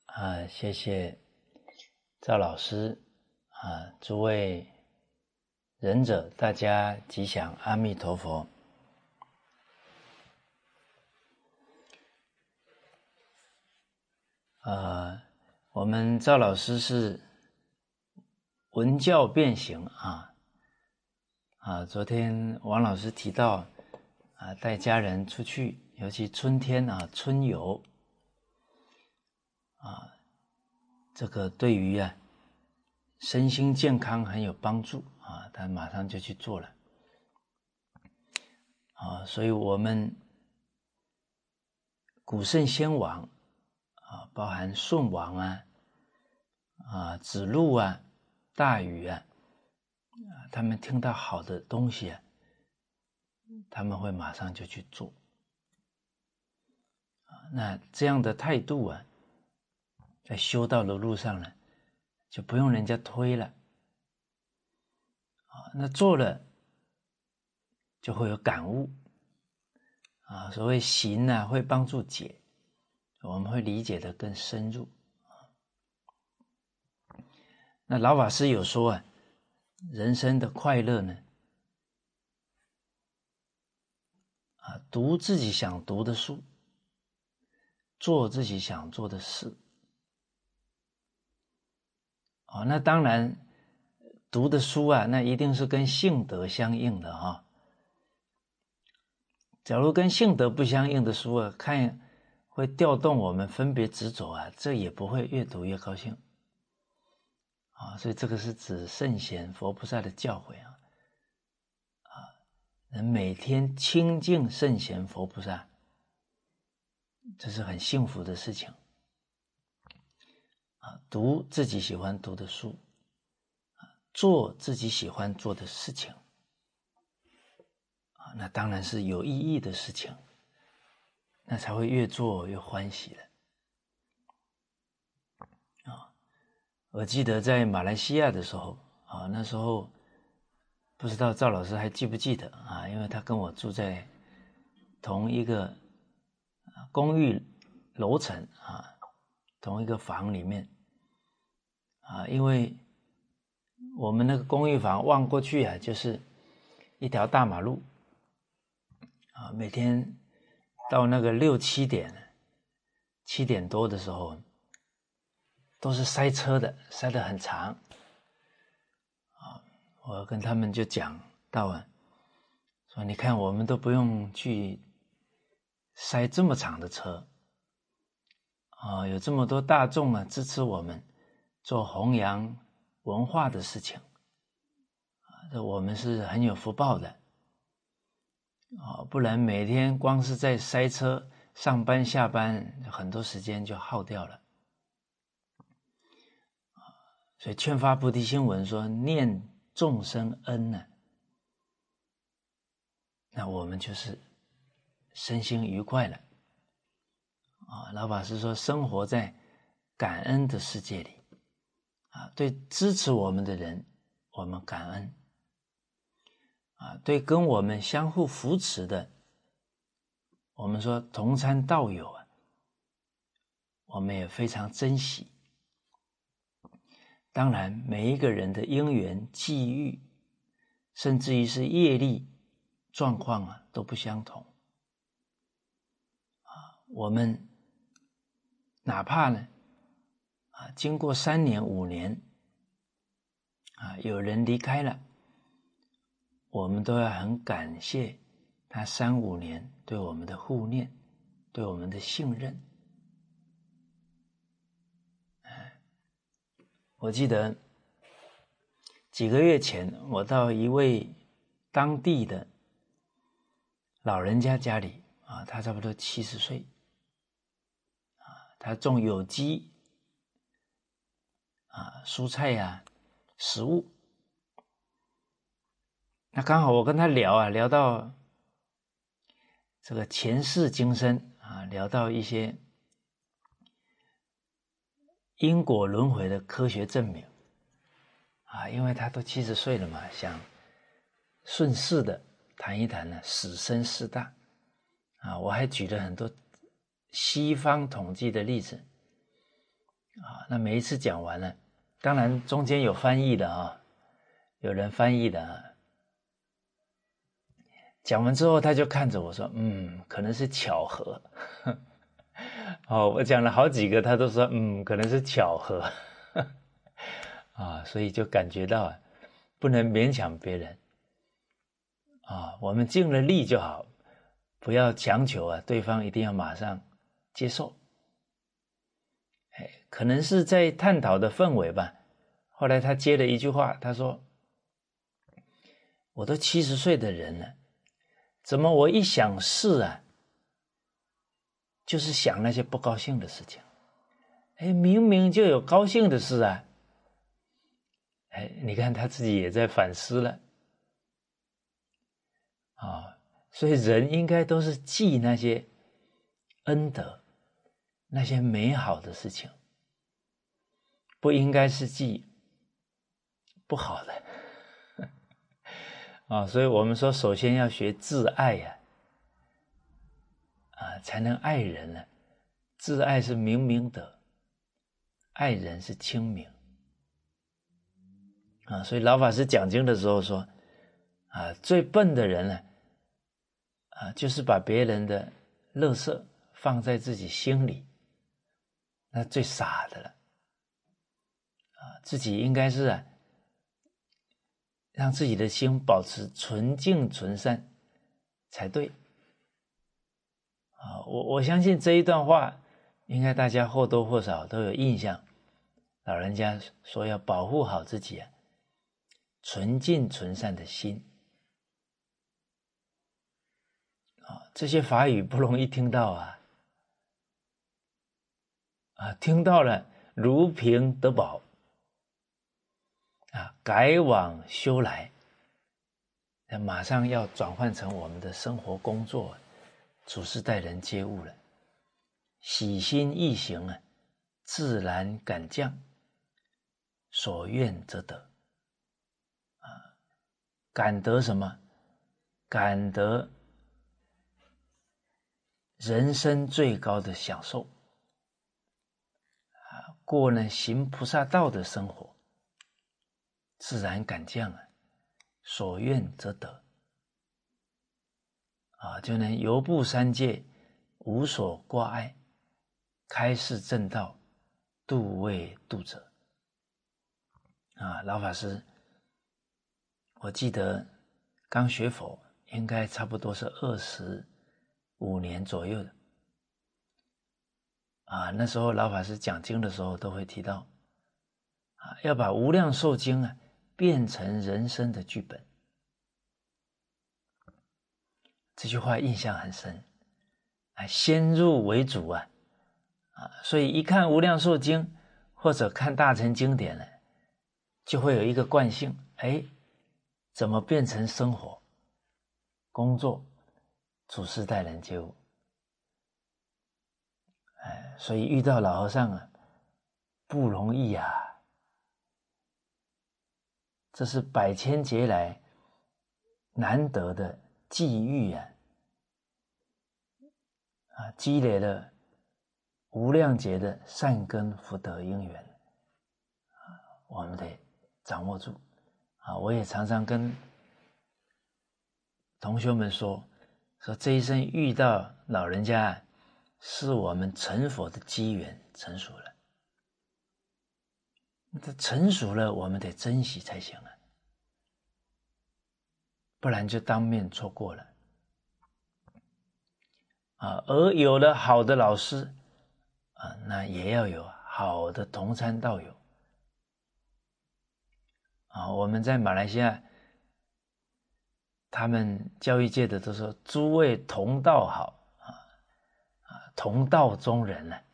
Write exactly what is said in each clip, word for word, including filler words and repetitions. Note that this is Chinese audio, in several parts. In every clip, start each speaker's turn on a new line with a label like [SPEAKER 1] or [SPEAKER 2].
[SPEAKER 1] 啊，谢谢赵老师啊，诸位仁者，大家吉祥，阿弥陀佛。呃，我们赵老师是文教变形啊啊！昨天王老师提到啊，带家人出去，尤其春天啊，春游啊，这个对于啊身心健康很有帮助啊，他马上就去做了啊，所以我们古圣先王啊，包含舜王啊、啊子路啊、大禹啊，他们听到好的东西啊，他们会马上就去做。那这样的态度啊，在修道的路上呢，就不用人家推了啊，那做了就会有感悟啊。所谓行啊，会帮助解，我们会理解得更深入。那老法师有说啊，人生的快乐呢，啊，读自己想读的书，做自己想做的事。哦，那当然，读的书啊，那一定是跟性德相应的哈、哦。假如跟性德不相应的书啊，看会调动我们分别执着啊，这也不会越读越高兴啊。所以这个是指圣贤佛菩萨的教诲啊。啊，能每天亲近圣贤佛菩萨，这是很幸福的事情啊。读自己喜欢读的书，做自己喜欢做的事情啊，那当然是有意义的事情，那才会越做越欢喜了啊。我记得在马来西亚的时候啊，那时候不知道赵老师还记不记得啊？因为他跟我住在同一个公寓楼层啊，同一个房里面啊，因为我们那个公寓房望过去啊，就是一条大马路啊，每天到那个六七点七点多的时候都是塞车的，塞得很长啊。我跟他们就讲到啊，说你看我们都不用去塞这么长的车啊，有这么多大众啊支持我们做弘扬文化的事情啊，这我们是很有福报的啊，不然每天光是在塞车上班下班，很多时间就耗掉了啊。所以劝发菩提心文说念众生恩呢、啊，那我们就是身心愉快了啊。老法师说生活在感恩的世界里啊，对支持我们的人我们感恩啊，对跟我们相互扶持的，我们说同参道友啊，我们也非常珍惜。当然每一个人的因缘际遇，甚至于是业力状况啊，都不相同啊。我们哪怕呢啊，经过三年五年啊，有人离开了，我们都要很感谢他三五年对我们的护念，对我们的信任。我记得几个月前，我到一位当地的老人家家里啊，他差不多七十岁啊，他种有机啊蔬菜啊食物。那刚好我跟他聊啊，聊到这个前世今生啊，聊到一些因果轮回的科学证明啊，因为他都七十岁了嘛，想顺势的谈一谈呢死生四大啊，我还举了很多西方统计的例子啊，那每一次讲完了，当然中间有翻译的啊，有人翻译的啊。讲完之后，他就看着我说：“嗯，可能是巧合。”哦，我讲了好几个，他都说：“嗯，可能是巧合。”啊，所以就感觉到啊，不能勉强别人啊，我们尽了力就好，不要强求啊，对方一定要马上接受。哎，可能是在探讨的氛围吧。后来他接了一句话，他说：“我都七十岁的人了，怎么我一想事啊，就是想那些不高兴的事情？哎，明明就有高兴的事啊！”哎，你看他自己也在反思了啊。所以人应该都是记那些恩德，那些美好的事情，不应该是记不好的啊。所以我们说，首先要学自爱呀、啊，啊，才能爱人呢、啊。自爱是明明德，爱人是清明啊。所以老法师讲经的时候说啊，最笨的人呢、啊，啊，就是把别人的垃圾放在自己心里，那最傻的了啊。自己应该是啊，让自己的心保持纯净纯善才对啊。我我相信这一段话应该大家或多或少都有印象，老人家说要保护好自己啊，纯净纯善的心啊。这些法语不容易听到啊，啊，听到了如凭得宝啊，改往修来，那马上要转换成我们的生活工作，处事待人接物了。喜心易行啊，自然感降，所愿则得啊。感得什么？感得人生最高的享受啊，过呢行菩萨道的生活，自然感降啊，所愿则得啊，就能游步三界，无所挂碍，开示正道，度未度者啊。老法师，我记得刚学佛，应该差不多是二十五年左右的啊。那时候老法师讲经的时候都会提到啊，要把无量寿经啊变成人生的剧本。这句话印象很深啊，先入为主啊啊，所以一看无量寿经或者看大乘经典呢，就会有一个惯性，哎，怎么变成生活、工作、处事待人接物？哎，所以遇到老和尚啊，不容易啊。这是百千劫来难得的际遇啊！啊，积累了无量劫的善根福德因缘啊，我们得掌握住啊！我也常常跟同学们说，说这一生遇到老人家，是我们成佛的机缘成熟了。这成熟了，我们得珍惜才行啊，不然就当面错过了啊。而有了好的老师啊，那也要有好的同参道友啊。我们在马来西亚，他们教育界的都说诸位同道好啊，啊，同道中人呢、啊。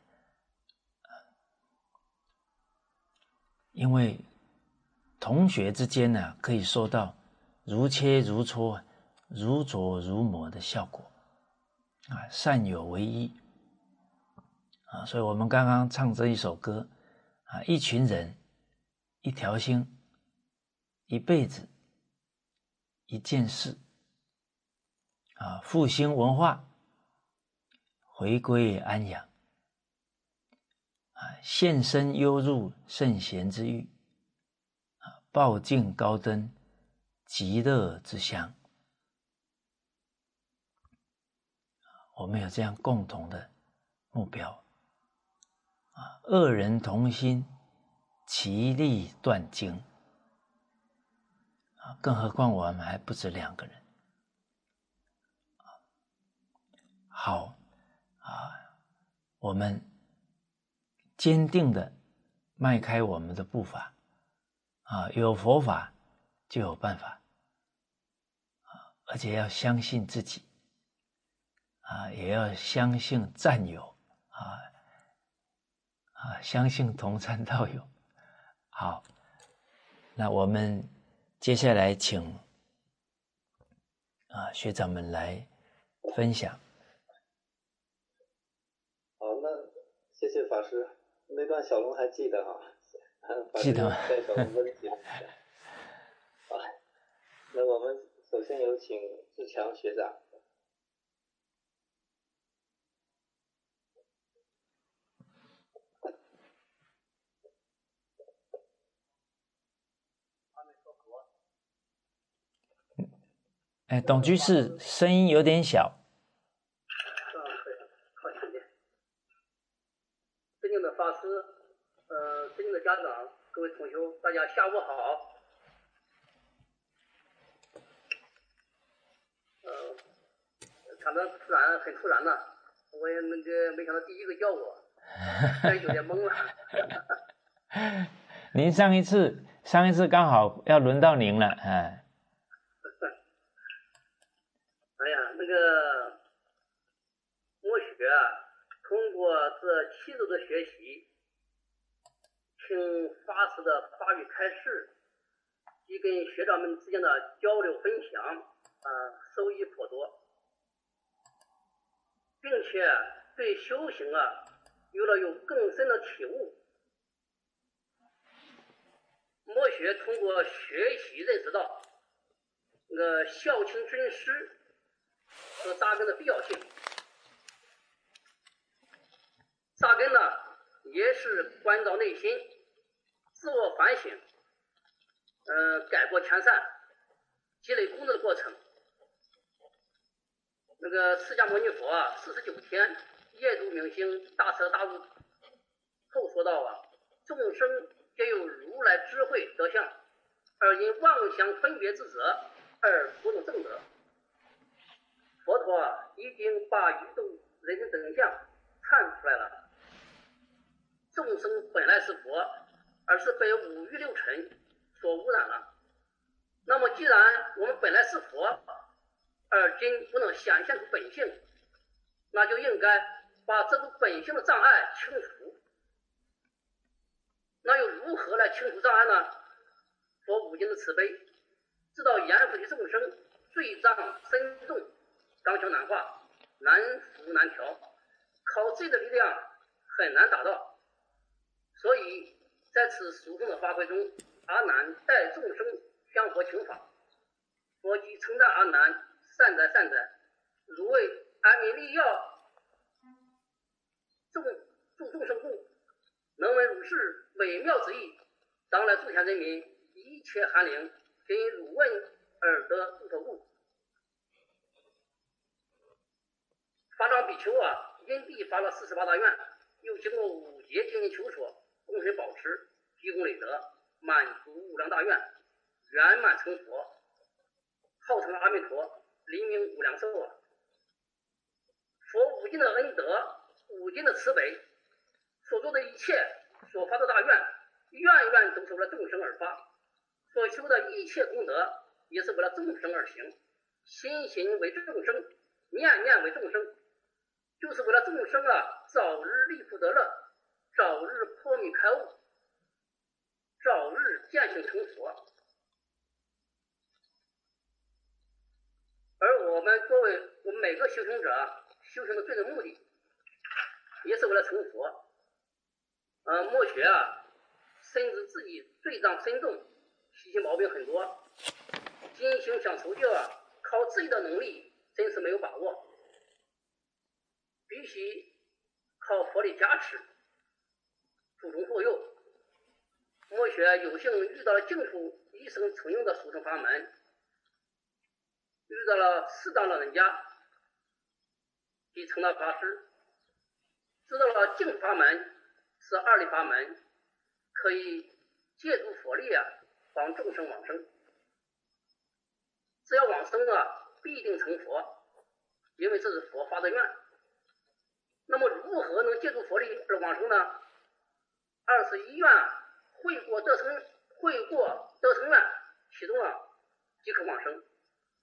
[SPEAKER 1] 因为同学之间呢、啊，可以说到如切如磋、如琢如磨的效果啊，善有为一啊。所以我们刚刚唱这一首歌啊，一群人，一条心，一辈子，一件事啊，复兴文化，回归安养现身幽入圣贤之域，报尽高登极乐之乡。我们有这样共同的目标，二人同心，其利断金。更何况我们还不止两个人。好啊，我们坚定的迈开我们的步伐啊，有佛法就有办法啊，而且要相信自己啊，也要相信战友啊啊，相信同参道友。好，那我们接下来请啊学长们来分享。
[SPEAKER 2] 好，那谢谢法师，那段小龙还记得哈？
[SPEAKER 1] 记得。
[SPEAKER 2] 带小龙问题。好，那我们首先有请志强学长。
[SPEAKER 1] 哎，董居士声音有点小。
[SPEAKER 3] 尊敬的法师，呃，尊敬的家长，各位同学，大家下午好。呃，感到突然，很突然呐、啊，我也那个没想到第一个叫我，有点懵了。
[SPEAKER 1] 您上一次，上一次刚好要轮到您了，哎。
[SPEAKER 3] 哎呀，那个默学啊，通过这七周的学习，听法师的法语开示，及跟学长们之间的交流分享，啊、呃，受益颇多，并且对修行啊有了有更深的体悟。默学通过学习认识到，那个孝亲尊师和扎根的必要性。扎根呢，也是关照内心、自我反省、呃，改过迁善、积累功德的过程。那个释迦牟尼佛啊，四十九天夜读明星，大彻大悟后说道啊，众生皆有如来智慧德相，而因妄想分别之责而不能证得。佛陀啊，已经把宇宙人生真相看出来了。众生本来是佛，而是被五欲六尘所污染了。那么既然我们本来是佛，而今不能显现出本性，那就应该把这种本性的障碍清除。那又如何来清除障碍呢？佛无尽的慈悲，知道阎浮提众生罪障深重，刚强难化，难服难调，靠自己的力量很难达到。所以在此殊胜的发挥中，阿难带众生相佛请法，佛即称赞阿难善哉善哉，如为安民利要，众助众生故，能闻如是微妙之意，当来诸天人民一切寒灵，今汝问而得助头故。法藏比丘啊，因地发了四十八大愿，又经过五劫精进求索，供水保持，积功累德，满足无量大愿，圆满成佛，号称阿弥陀，黎明无量寿啊！佛无尽的恩德，无尽的慈悲，所做的一切，所发的大愿，愿愿都是为了众生而发，所修的一切功德，也是为了众生而行，心心为众生，念念为众生，就是为了众生啊，早日离苦得乐，早日破迷开悟，早日见性成佛。而我们作为我们每个修行者修行的最终目的，也是为了成佛。呃，默学啊，深知自己罪障深重，习气毛病很多，进行想求救啊，靠自己的能力真是没有把握，必须靠佛力加持， 祖宗护佑。墨学有幸遇到了净土一生常用的速成法门，遇到了适当老人家及成道法师，知道了净土法门是二力法门，可以借助佛力啊帮众生往生。只要往生啊，必定成佛，因为这是佛发的愿。那么如何能借助佛力而往生呢？二十一愿会过得成，会过得成愿启动了即可往生。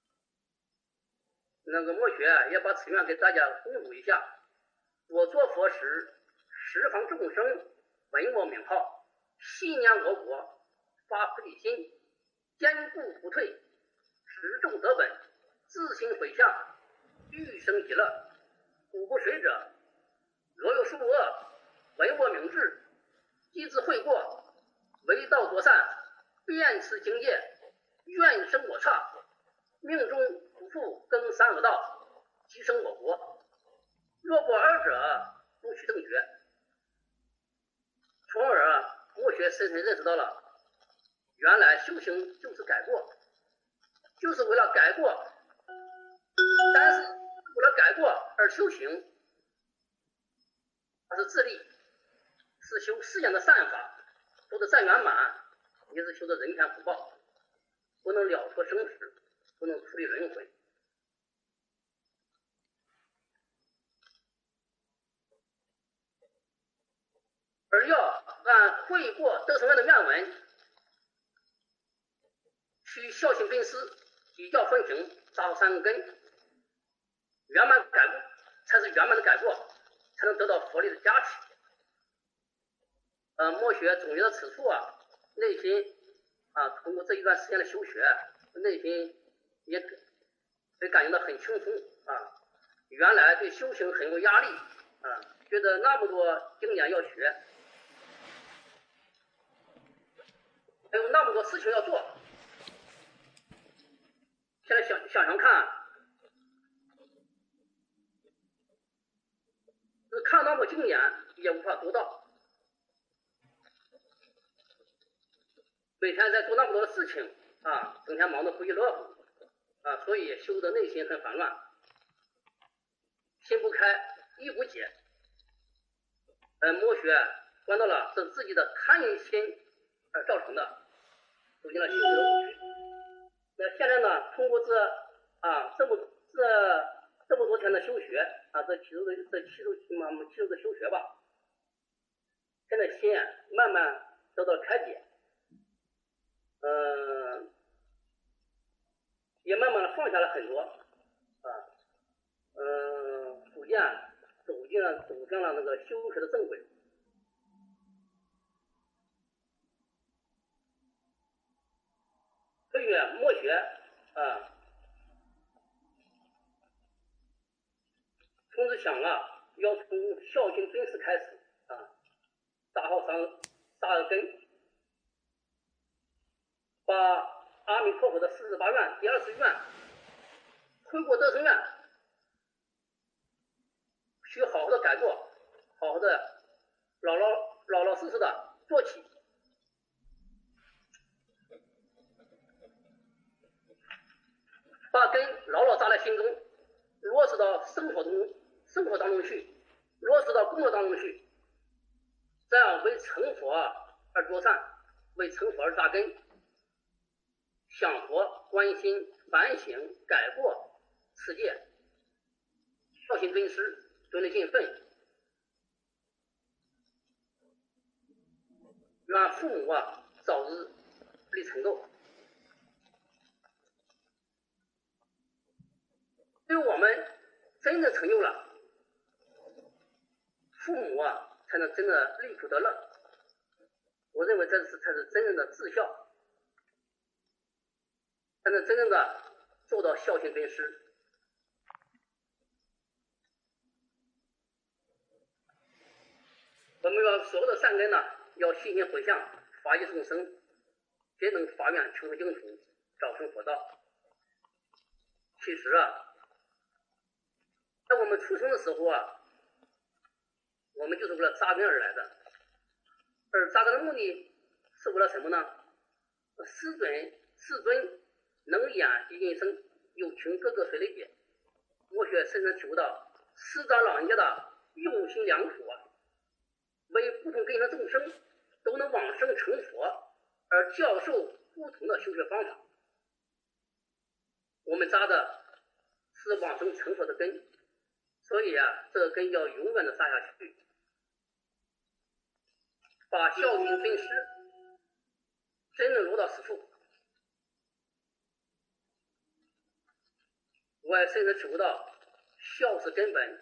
[SPEAKER 3] 那个墨学也把此愿给大家公布一下。我做佛时，十方众生闻我名号，信念我国，发菩提心，坚固不退，持众得本，自行回向，欲生极乐。吾不随者，若有殊恶，闻我名字，即自会过，为道多善，遍持境界，愿生我刹，命中不复更三恶道，即生我国。若不二者，不取正觉。从而啊，墨学深深认识到了，原来修行就是改过，就是为了改过。但是为了改过而修行，它是自利，是修世间的善法，修的善圆满，也是修的人天福报，不能了脱生死，不能处理轮回。而要按会过得成愿的愿文，去孝心根师，以教分行，扎好三根，圆满改过，才是圆满的改过，才能得到佛力的加持。呃，墨学总结到此处啊，内心啊，通过这一段时间的修学，内心也也感觉到很轻松啊。原来对修行很有压力啊，觉得那么多经典要学，还有那么多事情要做。现在想想想看，看那么多经典也无法做到。每天在做那么多的事情啊，整天忙得不亦乐乎啊，所以修的内心很烦乱，心不开，意不解。呃，墨学观到了是自己的贪心而造成的，走进了修学的误区。那现在呢，通过这啊这么这这么多天的修学啊，这七周的这七周嘛七周的修学吧，现在心慢慢得到开解。嗯、呃，也慢慢的放下了很多啊，嗯、呃，逐渐走进了走向了那个修学的正轨。所以墨学啊，从此想了要从孝心尊师开始啊，打好三大个根。把阿弥陀佛的四十八愿第二十愿会过得成愿去好好的改过，好好的老老老老实实的做起。把根牢牢扎在心中，落实到生活中生活当中去，落实到工作当中去，这样为成佛而做善，为成佛而扎根。想佛、关心、反省、改过世界，孝心尊师，尊力尽分，让父母啊早日立成垢。对我们真的成就了，父母啊才能真的利苦得乐。我认为这是才是真正的至孝。才能真正的做到孝心尊师。我们要所有的善根呢，要信心回向，发益众生，皆能发愿求生净土，早生佛道。其实啊，在我们出生的时候啊，我们就是为了扎根而来的。 而扎根的目的是为了什么呢？师尊世尊能言一人生，有情各个随类别。我却深深体悟到师长老人家的用心良苦啊，为不同根的众生都能往生成佛而教授不同的修学方法。我们扎的是往生成佛的根，所以啊，这个根要永远的扎下去，把孝敬尊师真正落到实处。我也深深体悟到孝是根本，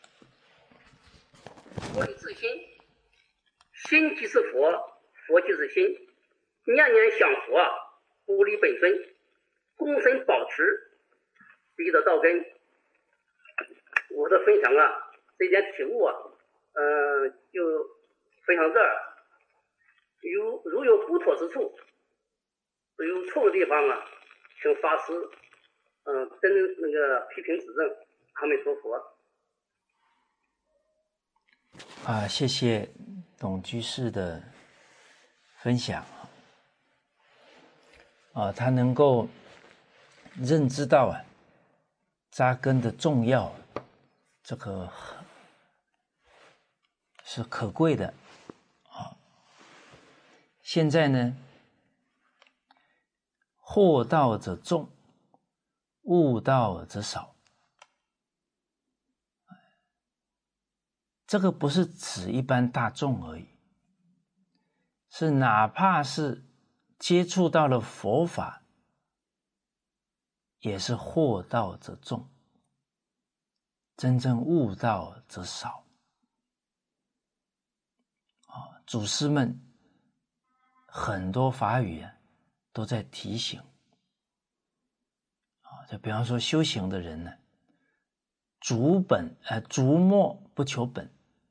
[SPEAKER 3] 佛以自心，心即是佛，佛即是心，念念想佛啊，不离本尊，躬身保持，逼得到根。我的分享啊，这点体悟啊，嗯、呃，就分享这儿。如如有不妥之处，有错的地方啊，请发师，嗯、呃，真那个批评指正。阿弥陀佛。
[SPEAKER 1] 啊，谢谢董居士的分享啊，他能够认知到啊扎根的重要，这个是可贵的啊。现在呢，惑道者众，悟道者少。这个不是指一般大众而已，是哪怕是接触到了佛法，也是惑道者众，真正悟道者少。哦，祖师们很多法语啊，都在提醒啊，就比方说修行的人呢，逐本呃逐末不求本。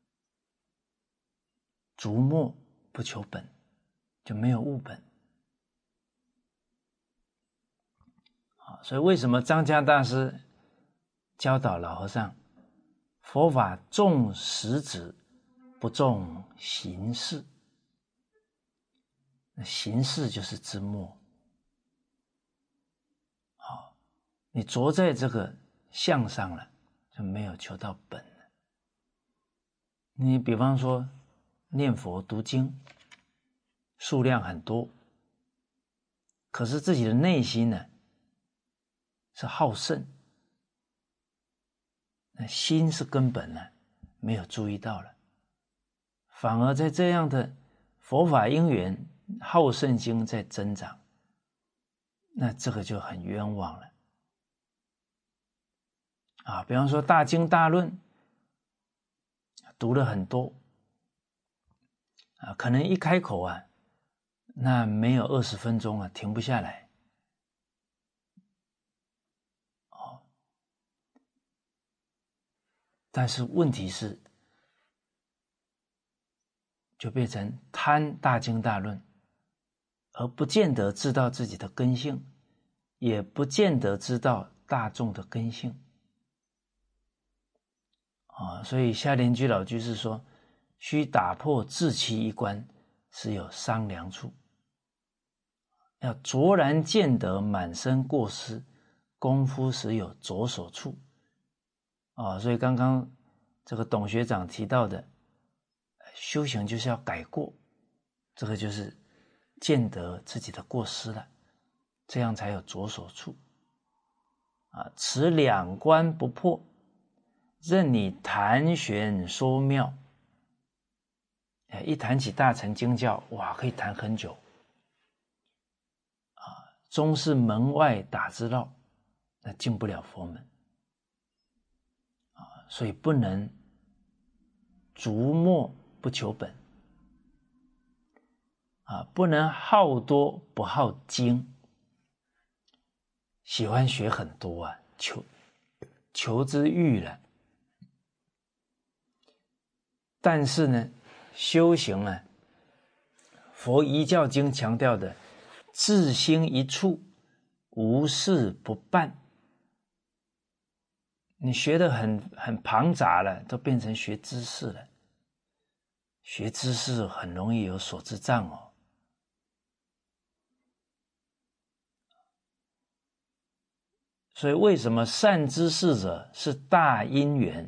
[SPEAKER 1] 逐末不求本，就没有悟本啊。所以为什么张家大师教导老和尚，佛法重实质，不重形式？那形式就是之末啊，你着在这个相上了，就没有求到本了。你比方说念佛读经数量很多，可是自己的内心呢是好胜，那心是根本呢没有注意到了，反而在这样的佛法因缘好胜心在增长，那这个就很冤枉了啊。比方说大经大论读了很多啊，可能一开口啊，那没有二十分钟啊，停不下来。哦，但是问题是，就变成贪大经大论，而不见得知道自己的根性，也不见得知道大众的根性。啊、哦，所以夏莲居老居士说，须打破自欺一关，是有商量处。要卓然见得满身过失，功夫时有着手处。啊、哦，所以刚刚这个董学长提到的，修行就是要改过，这个就是见得自己的过失了，这样才有着手处。啊，此两关不破，任你谈玄说妙。一谈起大乘经教，哇，可以谈很久啊，终是门外打之绕，那进不了佛门啊，所以不能逐末不求本啊，不能好多不好精，喜欢学很多啊，求求之欲了。但是呢，修行啊，佛遗教经强调的自心一处，无事不办。你学得很很庞杂了，都变成学知识了学知识很容易有所知障哦。所以为什么善知识者是大因缘？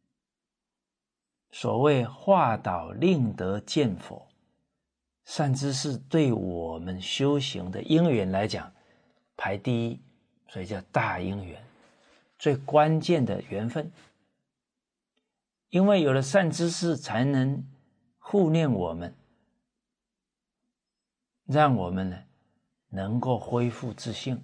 [SPEAKER 1] 所谓化导令得见佛，善知识对我们修行的因缘来讲排第一，所以叫大因缘，最关键的缘分。因为有了善知识，才能护念我们，让我们呢能够恢复自性。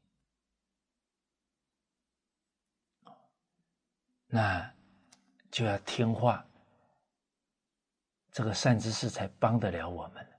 [SPEAKER 1] 那就要听话，这个善知识才帮得了我们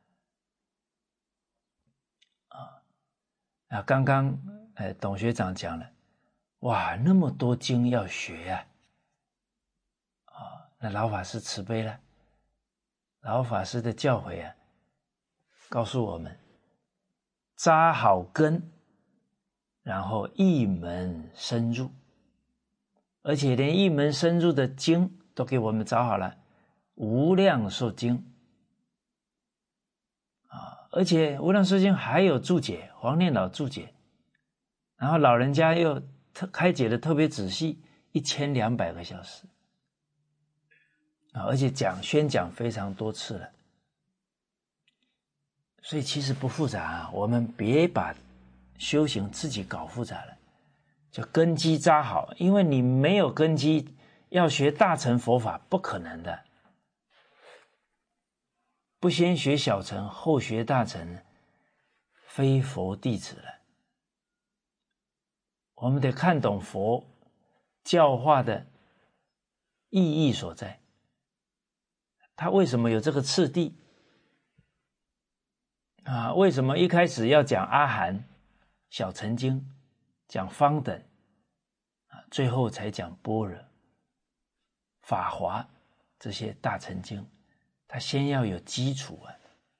[SPEAKER 1] 啊。那刚刚呃董学长讲了，哇，那么多经要学呀、啊，啊，那老法师慈悲了，老法师的教诲啊，告诉我们扎好根，然后一门深入。而且连一门深入的经都给我们找好了，无量寿经啊，而且无量寿经还有注解，黄念老注解，然后老人家又特开解的特别仔细，一千两百个小时啊，而且讲宣讲非常多次了，所以其实不复杂啊，我们别把修行自己搞复杂了。就根基扎好，因为你没有根基，要学大乘佛法不可能的。不先学小乘，后学大乘，非佛弟子了。我们得看懂佛教化的意义所在，他为什么有这个次第啊？为什么一开始要讲阿含、小乘经？讲方等啊，最后才讲般若、法华这些大乘经，它先要有基础啊。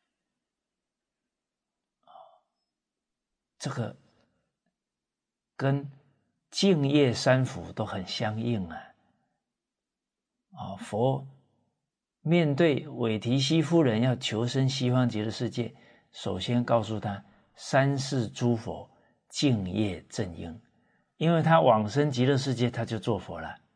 [SPEAKER 1] 这个跟净业三福都很相应啊。啊，佛面对韦提希夫人要求生西方极乐世界，首先告诉他三世诸佛净业正因，因为他往生极乐世界他就做佛了。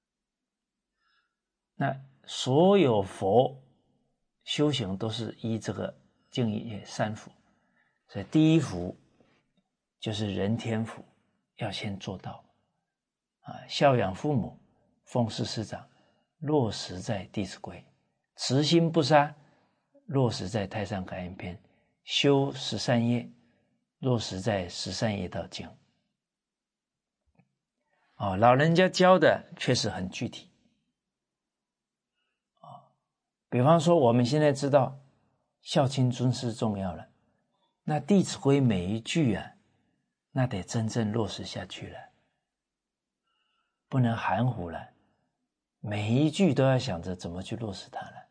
[SPEAKER 1] 那所有佛修行都是依这个净业三福，所以第一福就是人天福，要先做到啊，孝养父母，奉事师长，落实在《弟子规》，慈心不杀，落实在《太上感应篇》，修十善业，落实在《十善业道经》。哦，老人家教的确实很具体。哦，比方说我们现在知道孝亲尊师重要了，那《弟子规》每一句啊，那得真正落实下去了，不能含糊了，每一句都要想着怎么去落实它了。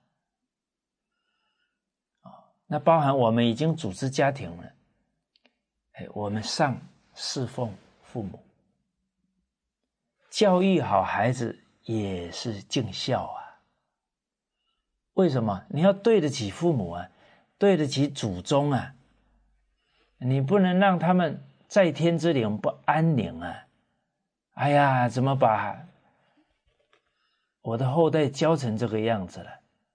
[SPEAKER 1] 哦，那包含我们已经组织家庭了，哎，我们上侍奉父母，教育好孩子也是尽孝啊。为什么？你要对得起父母啊，对得起祖宗啊，你不能让他们在天之灵不安宁啊。哎呀，怎么把我的后代教成这个样子了？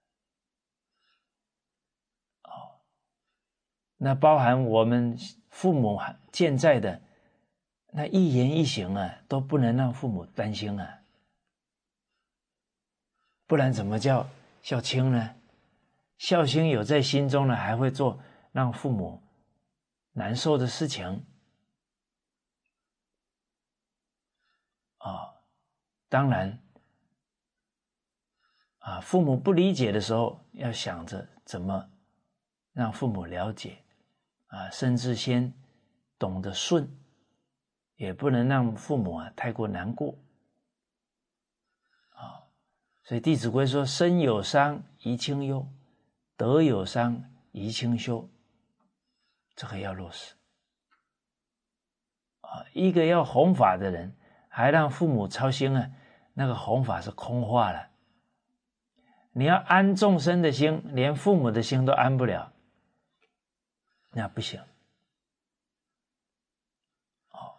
[SPEAKER 1] 哦，那包含我们父母健在的那一言一行啊，都不能让父母担心啊，不然怎么叫孝亲呢？孝心有在心中呢，还会做让父母难受的事情啊。当然啊，父母不理解的时候，要想着怎么让父母了解啊，甚至先懂得顺，也不能让父母啊太过难过啊。所以《弟子规》说：“身有伤，贻亲忧；德有伤，贻亲羞。”这个要落实啊。一个要弘法的人，还让父母操心啊，那个弘法是空话了。 你要安众生的心，连父母的心都安不了，那不行。哦，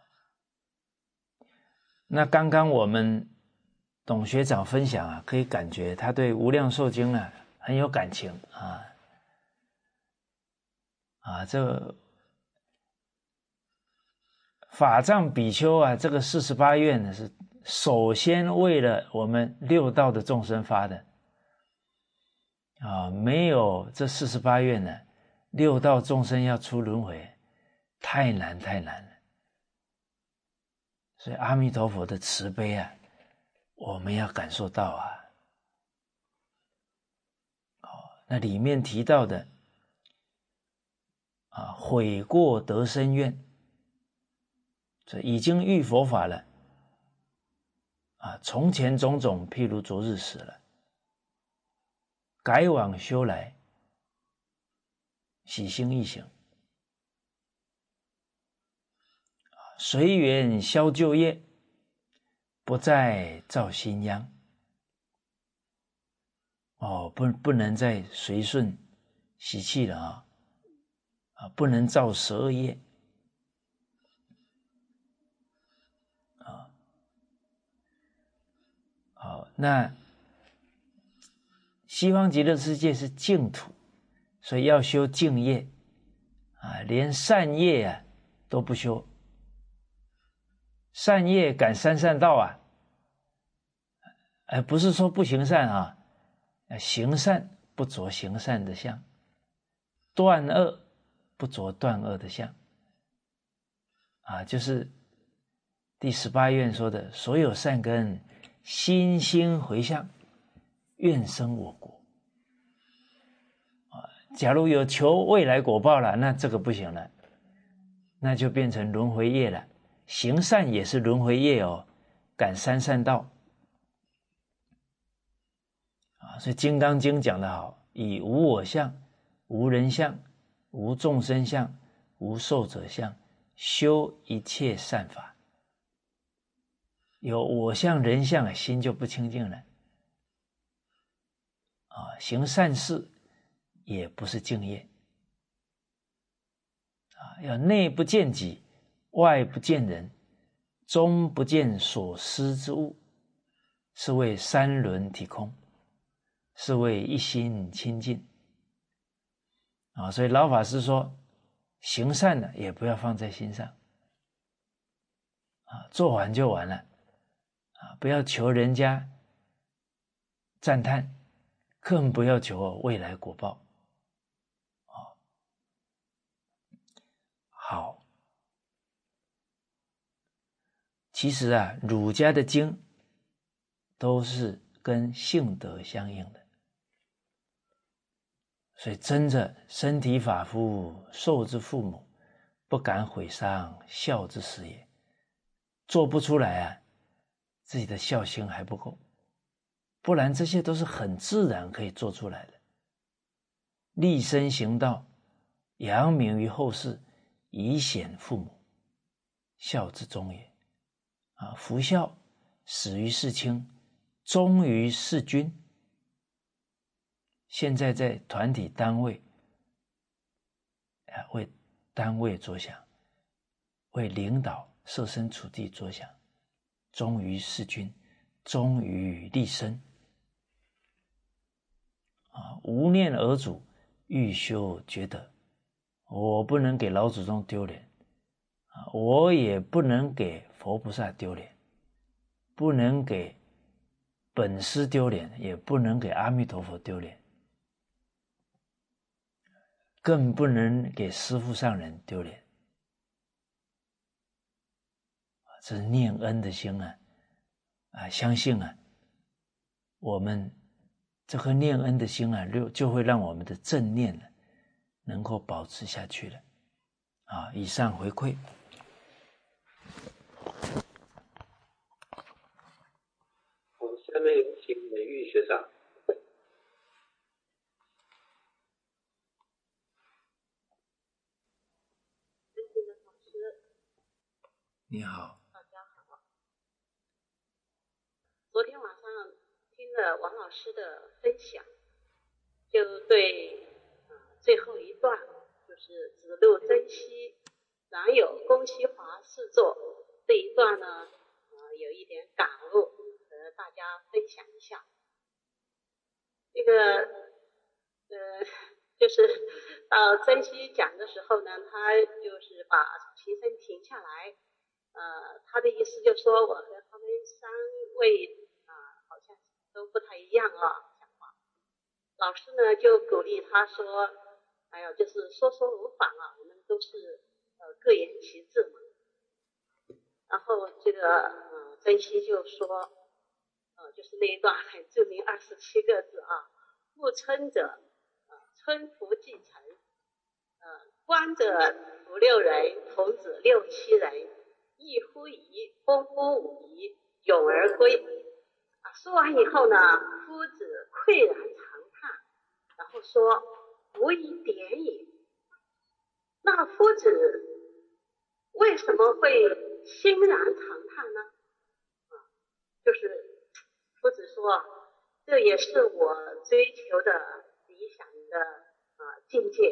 [SPEAKER 1] 那刚刚我们董学长分享啊，可以感觉他对《无量寿经》啊很有感情啊啊，这法藏比丘啊，这个四十八愿呢，是首先为了我们六道的众生发的啊，没有这四十八愿呢，六道众生要出轮回，太难太难了。所以阿弥陀佛的慈悲啊，我们要感受到啊。哦，那里面提到的啊，悔过得生愿，这已经遇佛法了啊，从前种种譬如昨日死了，改往修来，喜心易行。随缘消旧业，不再造新殃。哦，不不能再随顺习气了啊！啊，不能造十恶业啊！好，那西方极乐世界是净土，所以要修净业啊，连善业啊都不修。善业赶三善道啊，哎，不是说不行善啊，行善不着行善的相，断恶不着断恶的相，啊，就是第十八愿说的，所有善根心心回向，愿生我国。啊，假如有求未来果报了，那这个不行了，那就变成轮回业了。行善也是轮回业哦，赶三善道。啊，所以《金刚经》讲得好，以无我相、无人相、无众生相、无寿者相，修一切善法。有我相、人相，心就不清净了。啊，行善事也不是净业。啊，要内不见己，外不见人，中不见所思之物，是谓三轮体空，是谓一心清净。啊，所以老法师说，行善的也不要放在心上，啊，做完就完了，啊，不要求人家赞叹，更不要求未来果报。哦，好，其实啊，儒家的经都是跟性德相应的。所以真的身体发肤，受之父母，不敢毁伤孝之始也。做不出来啊，自己的孝心还不够，不然这些都是很自然可以做出来的。立身行道，扬名于后世，以显父母，孝之终也。啊，夫孝，始于事亲，忠于事君。现在在团体单位，为单位着想，为领导设身处地着想，忠于事君，忠于立身。啊，无念而主，欲修觉得，我不能给老祖宗丢脸，啊，我也不能给佛菩萨丢脸，不能给本师丢脸，也不能给阿弥陀佛丢脸。更不能给师父上人丢脸，这是念恩的心啊！啊，相信啊，我们这颗念恩的心啊，就就会让我们的正念呢，能够保持下去了。啊，以上回馈。
[SPEAKER 2] 好，下面有请美玉学长。
[SPEAKER 1] 你好，
[SPEAKER 4] 大家好。昨天晚上听了了王老师的分享，就对、呃、最后一段就是子路珍惜，然有公西华侍坐这一段呢，呃，有一点感悟，和大家分享一下。这个呃，就是到珍惜讲的时候呢，他就是把琴声停下来，呃，他的意思就是说我和他们三位啊、呃，好像都不太一样啊，讲话。老师呢就鼓励他说，哎呀，就是说说无妨啊，我们都是呃各言其志嘛。然后这个呃珍惜就说，呃，就是那一段很著名二十七个字啊，不春者，呃，春服既成，呃，观者五六人，童子六七人，一呼宜，风乎舞宜，咏而归。啊，说完以后呢，夫子喟然长叹，然后说：“无以点也。”那夫子为什么会欣然长叹呢？啊，就是夫子说啊，这也是我追求的理想的啊境界。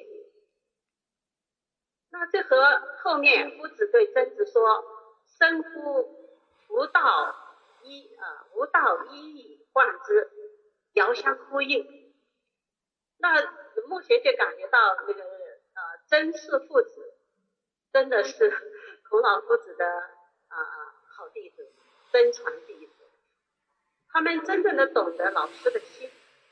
[SPEAKER 4] 那这和后面夫子对曾子说：“生乎吾道一啊，吾道一以贯之，遥相呼应。”那目前就感觉到那个呃曾氏父子真的是孔老夫子的啊、呃、好弟子，真传弟子。他们真正的懂得老师的心。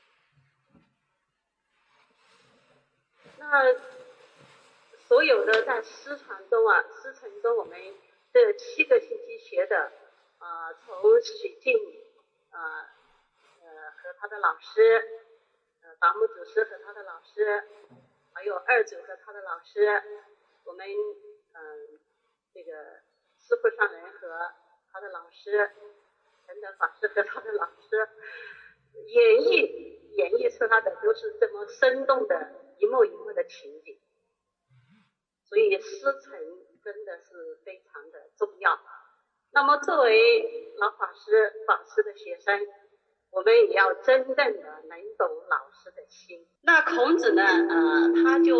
[SPEAKER 4] 那所有的在师传中啊，师承中，我们这七个星期学的啊、呃，从许静啊 呃, 呃和他的老师，呃达木祖师和他的老师，还有二祖和他的老师，我们嗯、呃、这个师父上人和他的老师，陈德法师和他的老师演绎演绎出来的都是这么生动的一幕一幕的情景。所以师承真的是非常的重要。那么作为老法师法师的学生，我们也要真正的能懂老师的心。那孔子呢呃，他就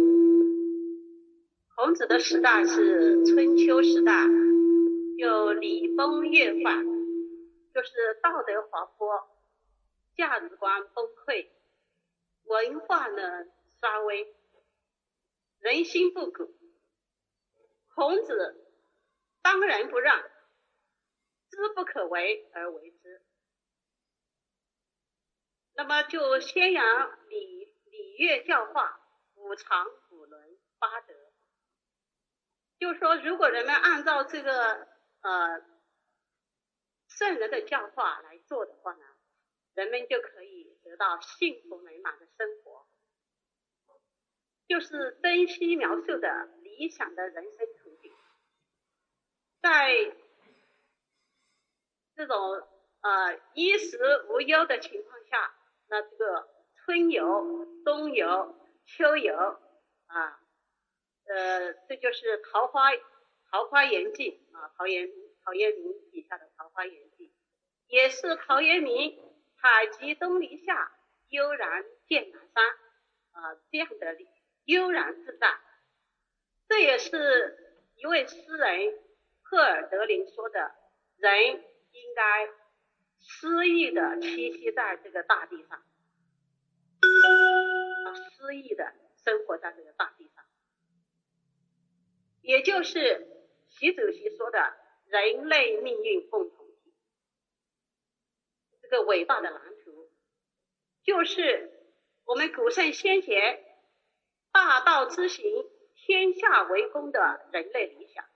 [SPEAKER 4] 孔子的时代是春秋时代，就礼崩乐坏，就是道德滑坡，价值观崩溃，文化呢衰微，人心不古。孔子当仁不让，知不可为而为之。那么就宣扬礼礼乐教化，五常五伦八德。就是说，如果人们按照这个呃圣人的教化来做的话呢，人们就可以得到幸福美满的生活。就是珍惜描述的理想的人生途径。在这种呃衣食无忧的情况下，那这个春游、冬游、秋游啊，呃，这就是桃花桃花源记啊，陶渊陶渊明笔下的桃花源记，也是陶渊明采集东篱下，悠然见南山啊这样的悠然自在。这也是一位诗人赫尔德林说的，人应该诗意的栖息在这个大地上，诗意的生活在这个大地上，也就是习主席说的人类命运共同体。这个伟大的蓝图就是我们古圣先贤大道之行，天下为公的人类理想，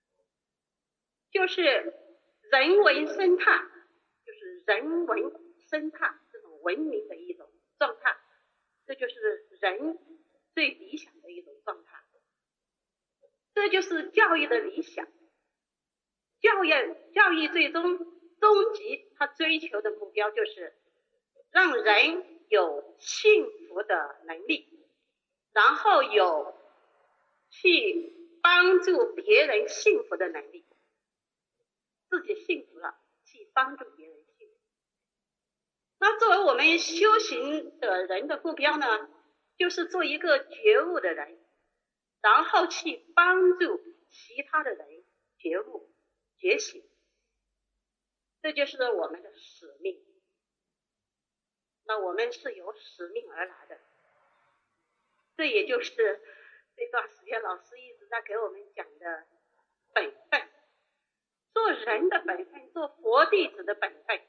[SPEAKER 4] 就是人文生态，就是人文生态这种文明的一种状态，这就是人最理想的一种状态。这就是教育的理想。教育教育最终终极他追求的目标就是让人有幸福的能力，然后有去帮助别人幸福的能力，自己幸福了，去帮助别人幸福。 那作为我们修行的人的目标呢，就是做一个觉悟的人，然后去帮助其他的人觉悟觉醒，这就是我们的使命。那我们是由使命而来的，这也就是这段时间老师一直在给我们讲的本分，做人的本分，做佛弟子的本分。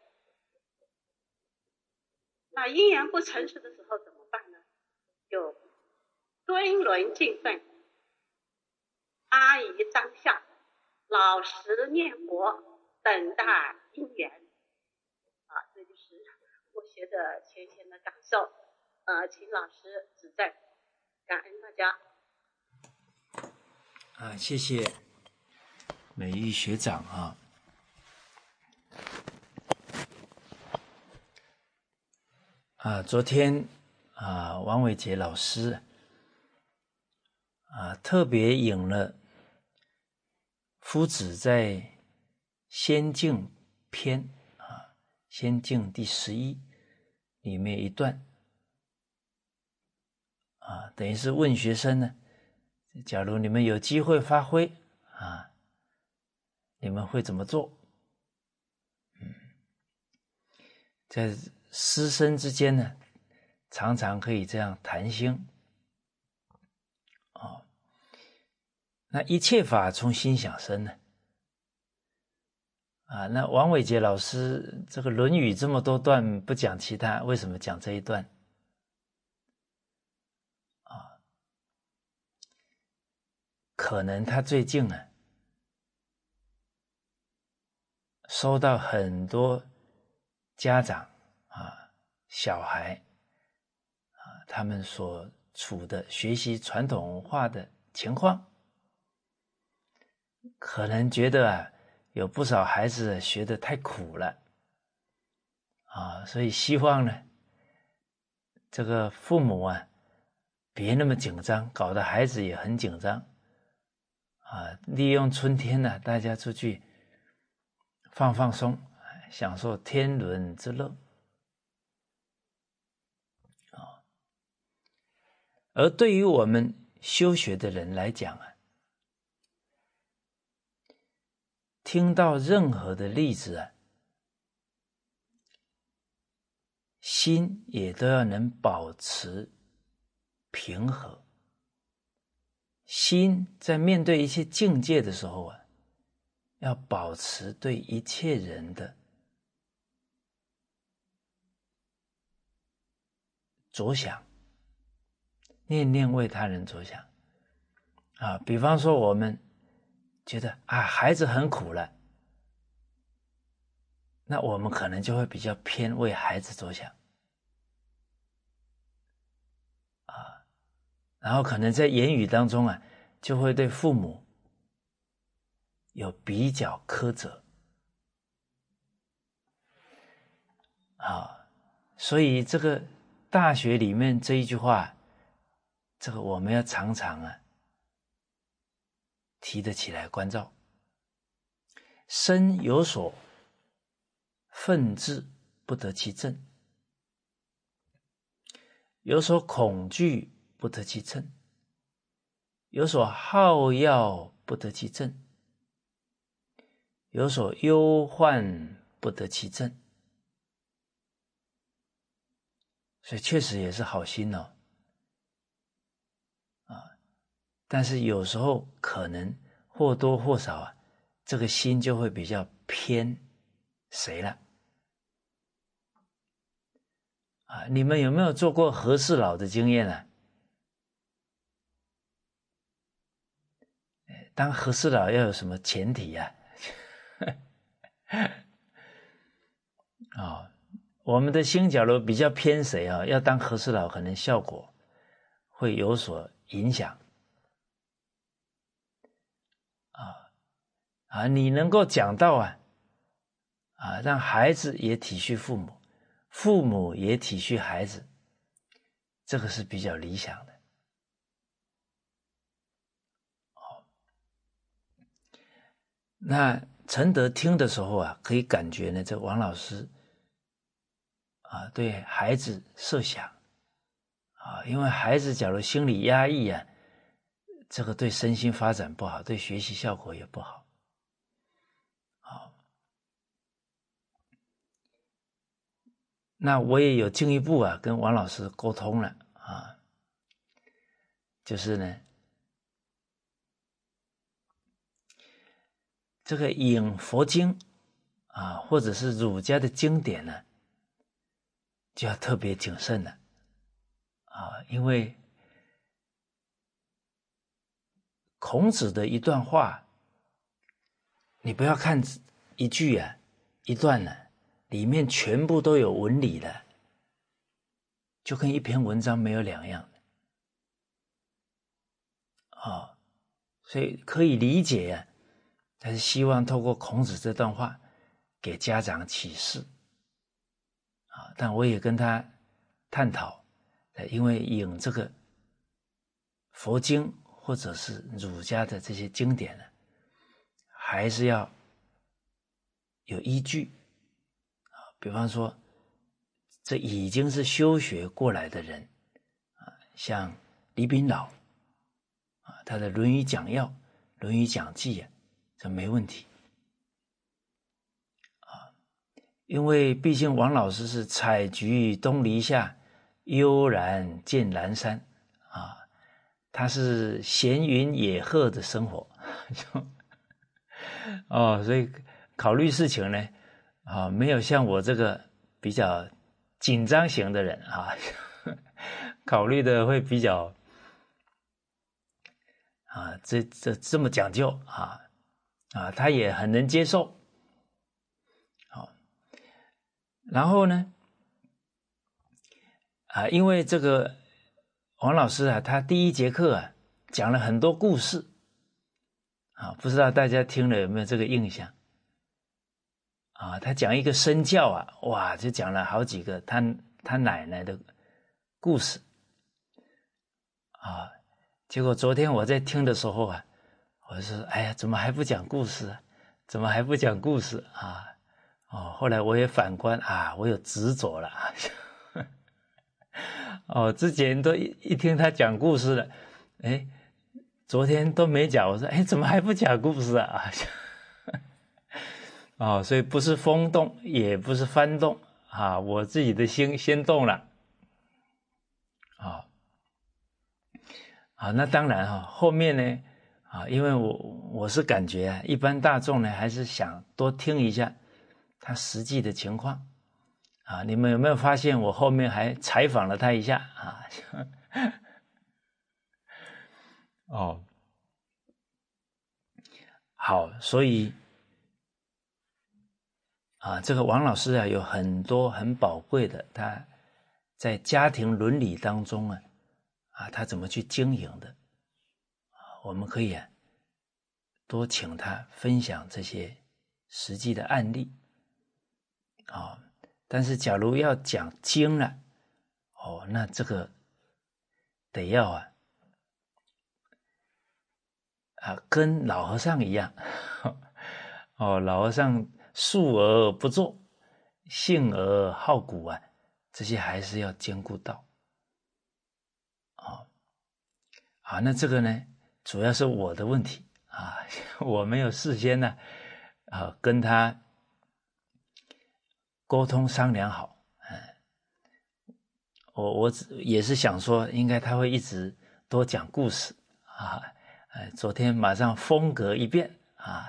[SPEAKER 4] 那因缘不成熟的时候怎么办呢？就敦伦敬分，安于当下，老实念佛，等待因缘。啊，这就是我学的浅显的感受。呃，请老师指正，感恩大家。
[SPEAKER 1] 啊，谢谢美玉学长啊。啊，昨天啊，王伟杰老师啊特别引了夫子在仙境篇啊，仙境第十一里面一段啊，等于是问学生呢，假如你们有机会发挥啊，你们会怎么做？嗯，在师生之间呢，常常可以这样谈心哦。那一切法从心想生呢？啊，那王伟杰老师这个《论语》这么多段不讲其他，为什么讲这一段？啊，可能他最近啊，收到很多家长啊、小孩啊，他们所处的学习传统文化的情况，可能觉得啊，有不少孩子学得太苦了啊，所以希望呢，这个父母啊，别那么紧张，搞得孩子也很紧张啊。利用春天呢，大家出去放放松，享受天伦之乐啊。而对于我们修学的人来讲啊，听到任何的例子啊，心也都要能保持平和。心在面对一切境界的时候啊，要保持对一切人的着想，念念为他人着想啊。比方说我们觉得啊，孩子很苦了，那我们可能就会比较偏为孩子着想啊，然后可能在言语当中啊，就会对父母有比较苛责啊。所以这个大学里面这一句话，这个我们要常常啊提得起来关照。身有所愤志，不得其正；有所恐惧，不得其正；有所好乐，不得其正；有所忧患，不得其正。所以确实也是好心哦，啊，但是有时候可能或多或少啊，这个心就会比较偏谁了啊？你们有没有做过和事佬的经验啊？当和事佬要有什么前提啊？哦，我们的心假如比较偏谁啊，要当和事佬可能效果会有所影响啊啊！你能够讲到啊啊，让孩子也体恤父母，父母也体恤孩子，这个是比较理想的。哦，那陈德听的时候啊，可以感觉呢，这王老师啊，对孩子设想啊，因为孩子假如心理压抑啊，这个对身心发展不好，对学习效果也不好。好，那我也有进一步啊跟王老师沟通了啊，就是呢，这个引佛经啊，或者是儒家的经典呢，就要特别谨慎了啊，因为孔子的一段话，你不要看一句啊，一段呢、啊，里面全部都有文理的，就跟一篇文章没有两样的啊，所以可以理解啊，但是希望透过孔子这段话给家长启示啊，但我也跟他探讨，因为引这个佛经或者是儒家的这些经典呢，还是要有依据啊。比方说，这已经是修学过来的人啊，像李炳老啊，他的《论语讲要》《论语讲记》啊，这没问题啊。因为毕竟王老师是采菊东篱下，悠然见南山啊，他是闲云野鹤的生活哦，所以考虑事情呢啊，没有像我这个比较紧张型的人啊，考虑的会比较啊，这这这么讲究啊啊，他也很能接受。好，然后呢啊，因为这个王老师啊，他第一节课啊讲了很多故事啊，不知道大家听了有没有这个印象啊？他讲一个身教啊，哇，就讲了好几个他他奶奶的故事啊。结果昨天我在听的时候啊，我就说，哎呀，怎么还不讲故事啊？怎么还不讲故事啊？哦，后来我也反观啊，我有执着了。哦，之前都一一听他讲故事了，哎，昨天都没讲，我说，哎，怎么还不讲故事啊？哦，所以不是风动，也不是幡动啊，我自己的心先动了。啊、哦，啊，那当然哈、哦，后面呢，啊，因为我我是感觉啊，一般大众呢还是想多听一下他实际的情况。啊，你们有没有发现我后面还采访了他一下啊？哦，好，所以啊，这个王老师啊，有很多很宝贵的，他在家庭伦理当中啊，啊，他怎么去经营的啊？我们可以啊，多请他分享这些实际的案例啊。但是假如要讲经了，哦，那这个得要啊啊，跟老和尚一样，哦，老和尚述而不作，信而好古啊，这些还是要兼顾到。哦，好，那这个呢，主要是我的问题啊，我没有事先呢啊跟他沟通商量好，嗯，我我也是想说，应该他会一直多讲故事啊，呃，昨天马上风格一变啊，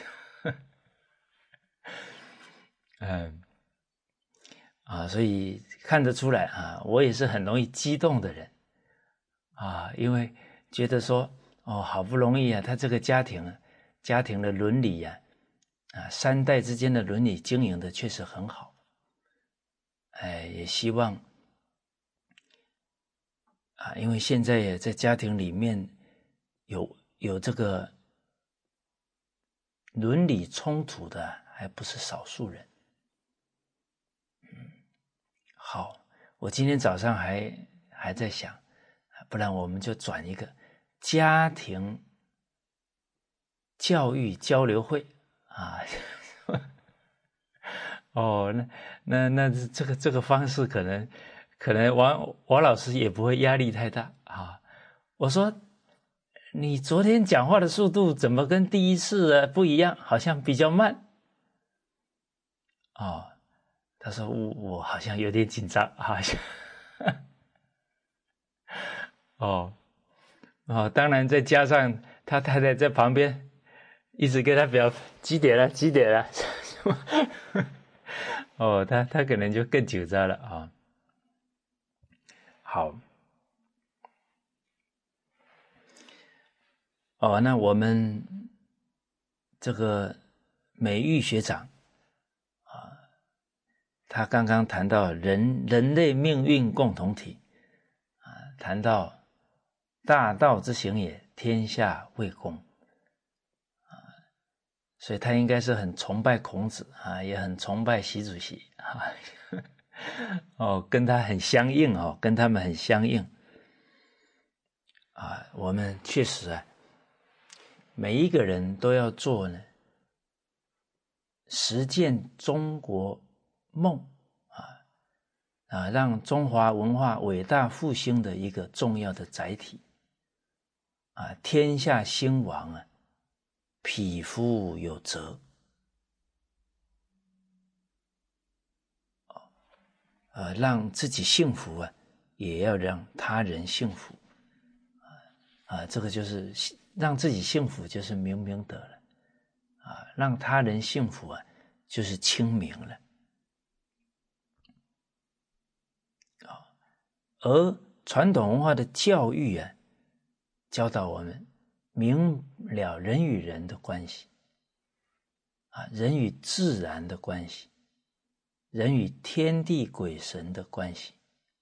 [SPEAKER 1] 嗯，啊，所以看得出来啊，我也是很容易激动的人啊，因为觉得说，哦，好不容易啊，他这个家庭，家庭的伦理呀、啊，啊，三代之间的伦理经营的确实很好。哎，也希望啊，因为现在也在家庭里面有有这个伦理冲突的，还不是少数人。嗯，好，我今天早上还还在想，不然我们就转一个家庭教育交流会啊。 哦，那那那这个这个方式可能可能王王老师也不会压力太大啊。我说你昨天讲话的速度怎么跟第一次不一样？好像比较慢。哦，他说我我好像有点紧张，好像。哦哦，当然再加上他太太在旁边一直跟他表几点了几点了。哦，他他可能就更紧张了啊。好，哦，那我们这个美玉学长啊，他刚刚谈到人人类命运共同体啊，谈到大道之行也，天下为公啊，所以他应该是很崇拜孔子啊，也很崇拜习主席啊。哦，跟他很相应哦，跟他们很相应啊。我们确实啊，每一个人都要做呢，实践中国梦啊啊，让中华文化伟大复兴的一个重要的载体啊。天下兴亡啊，匹夫有责。呃，让自己幸福啊，也要让他人幸福啊啊，这个就是让自己幸福，就是明明德了啊；让他人幸福啊，就是清明了啊。而传统文化的教育啊，教导我们明了人与人的关系啊，人与自然的关系，人与天地鬼神的关系。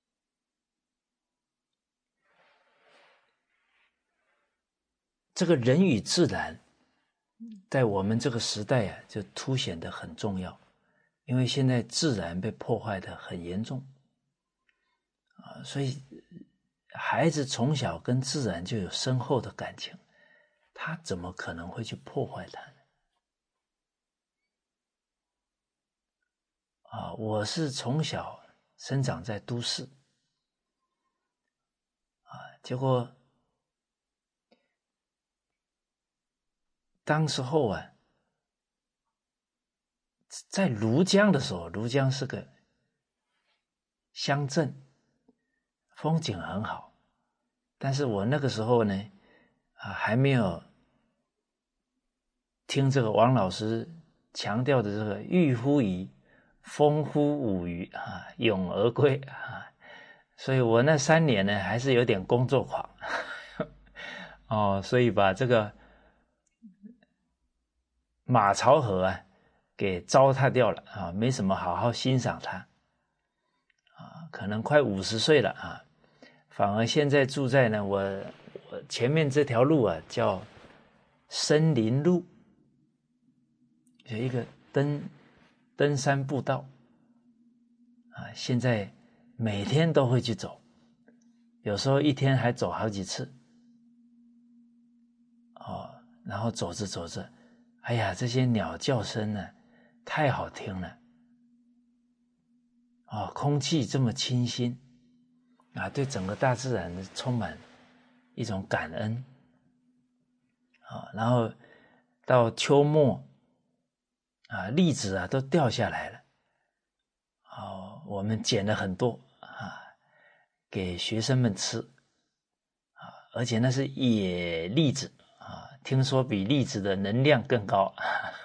[SPEAKER 1] 这个人与自然在我们这个时代啊，就凸显得很重要，因为现在自然被破坏得很严重啊，所以孩子从小跟自然就有深厚的感情，他怎么可能会去破坏它呢？啊，我是从小生长在都市啊，结果当时候啊，在庐江的时候，庐江是个乡镇，风景很好，但是我那个时候呢，啊，还没有听这个王老师强调的这个寓乎鱼，风乎舞鱼啊，咏而归啊，所以我那三年呢，还是有点工作狂哦，所以把这个马槽河啊给糟蹋掉了啊，没什么好好欣赏它啊，可能快五十岁了啊，反而现在住在呢，我我前面这条路啊叫森林路，有一个登登山步道啊，现在每天都会去走，有时候一天还走好几次哦，然后走着走着，哎呀，这些鸟叫声呢，太好听了啊、哦！空气这么清新啊，对整个大自然充满一种感恩啊、哦。然后到秋末啊，栗子啊都掉下来了，哦，我们捡了很多啊，给学生们吃啊，而且那是野栗子啊，听说比栗子的能量更高。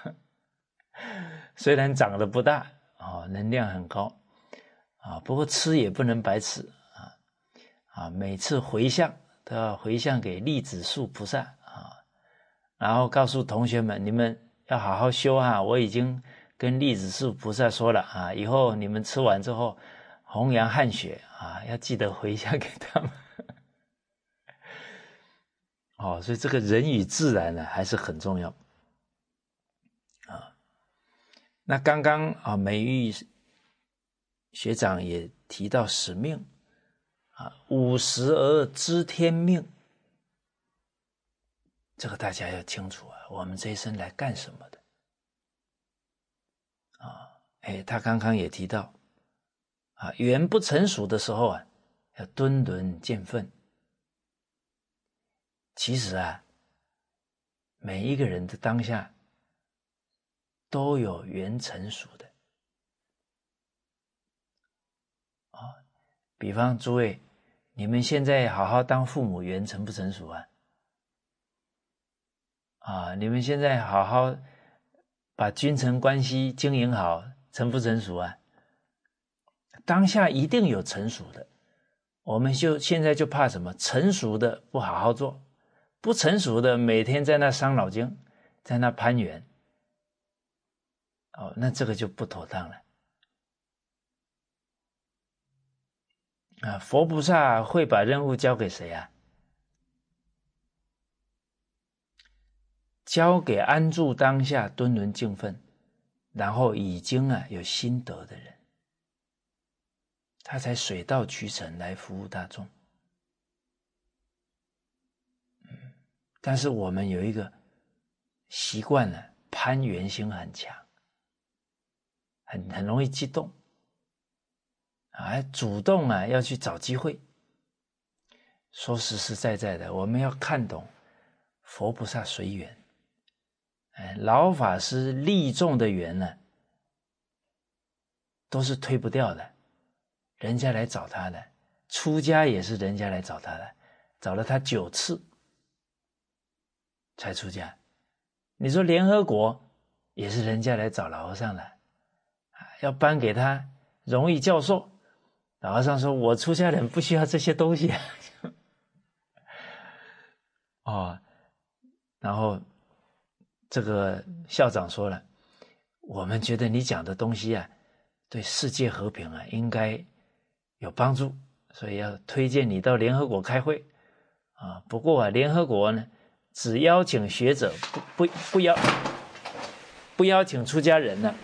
[SPEAKER 1] 虽然长得不大哦，能量很高啊，不过吃也不能白吃啊啊！每次回向都要回向给栗子树菩萨啊，然后告诉同学们，你们要好好修啊！我已经跟栗子树菩萨说了啊，以后你们吃完之后弘扬汉血啊，要记得回向给他们。哦，所以这个人与自然呢还是很重要啊。那刚刚啊，美玉学长也提到使命啊，五十而知天命，这个大家要清楚啊，我们这一生来干什么的啊？ 哎，他刚刚也提到啊，缘不成熟的时候啊，要敦伦见分。其实啊，每一个人的当下都有缘成熟的啊。比方诸位，你们现在好好当父母，缘成不成熟啊？啊，你们现在好好把君臣关系经营好，成不成熟啊？当下一定有成熟的，我们就现在就怕什么？成熟的不好好做，不成熟的每天在那伤脑筋，在那攀缘，哦，那这个就不妥当了。啊，佛菩萨会把任务交给谁啊？交给安住当下、敦伦敬分，然后已经啊有心得的人，他才水到渠成来服务大众。嗯，但是我们有一个习惯了，攀缘心很强，很很容易激动，啊，主动啊要去找机会。说实实在在的，我们要看懂佛菩萨随缘。哎，老法师利众的缘呢，都是推不掉的，人家来找他的，出家也是人家来找他的，找了他九次才出家。你说联合国也是人家来找老和尚的，要颁给他荣誉教授，老和尚说我出家人不需要这些东西哦，然后这个校长说了，我们觉得你讲的东西啊，对世界和平啊应该有帮助，所以要推荐你到联合国开会啊。不过啊，联合国呢只邀请学者，不不不邀不邀请出家人呢。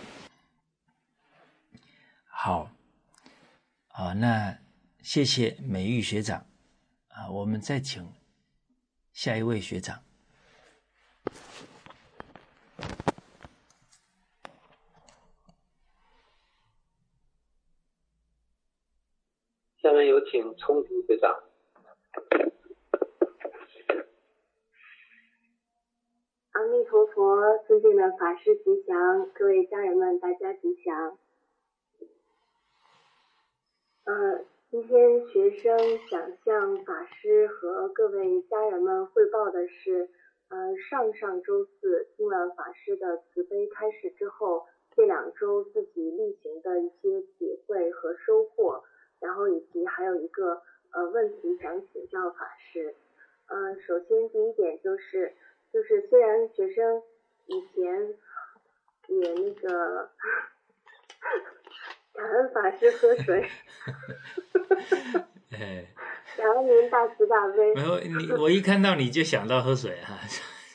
[SPEAKER 1] 好啊，那谢谢美玉学长啊，我们再请下一位学长。
[SPEAKER 2] 下面有请冲突学长。
[SPEAKER 5] 阿弥陀佛，尊敬的法师吉祥，各位家人们，大家吉祥。呃，今天学生想向法师和各位家人们汇报的是，呃，上上周四听了法师的慈悲开示之后，这两周自己例行的一些体会和收获。然后以及还有一个呃问题想请教法师。呃，首先第一点就是就是虽然学生以前也那个感恩法师喝水感恩您大慈大悲。
[SPEAKER 1] 没有你，我一看到你就想到喝水啊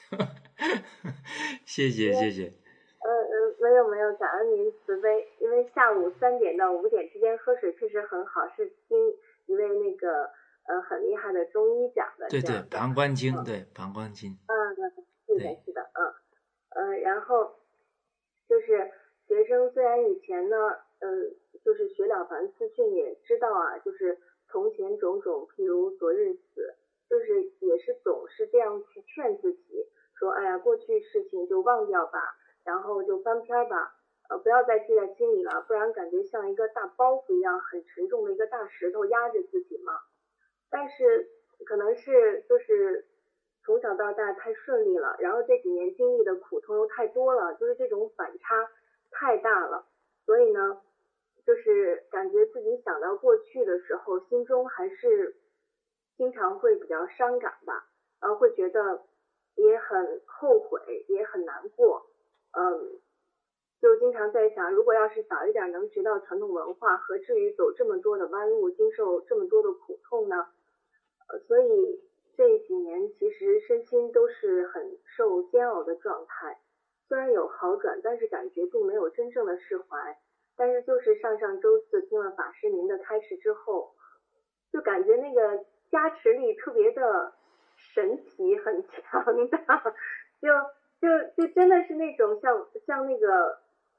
[SPEAKER 1] 谢谢谢谢。
[SPEAKER 5] 呃呃，没有没有，感恩您慈悲。因为下午三点到五点之间喝水确实很好，是听一位那个呃很厉害的中医讲的。
[SPEAKER 1] 对对，膀胱经，嗯、对膀胱经。
[SPEAKER 5] 嗯，是的，是的，嗯呃，然后就是学生虽然以前呢，呃，就是学了凡四训也知道啊，就是从前种种，譬如昨日死，就是也是总是这样去劝自己说，哎呀，过去事情就忘掉吧。然后就翻篇吧，呃，不要再记在心里了，不然感觉像一个大包袱一样，很沉重的一个大石头压着自己嘛。但是可能是就是从小到大太顺利了，然后这几年经历的苦痛又太多了，就是这种反差太大了，所以呢，就是感觉自己想到过去的时候，心中还是经常会比较伤感吧，然后会觉得也很后悔，也很难过。嗯，就经常在想，如果要是早一点能学到传统文化，何至于走这么多的弯路，经受这么多的苦痛呢？呃，所以这几年其实身心都是很受煎熬的状态，虽然有好转，但是感觉并没有真正的释怀。但是就是上上周四听了法师您的开示之后，就感觉那个加持力特别的神奇，很强大，就就就真的是那种像像那个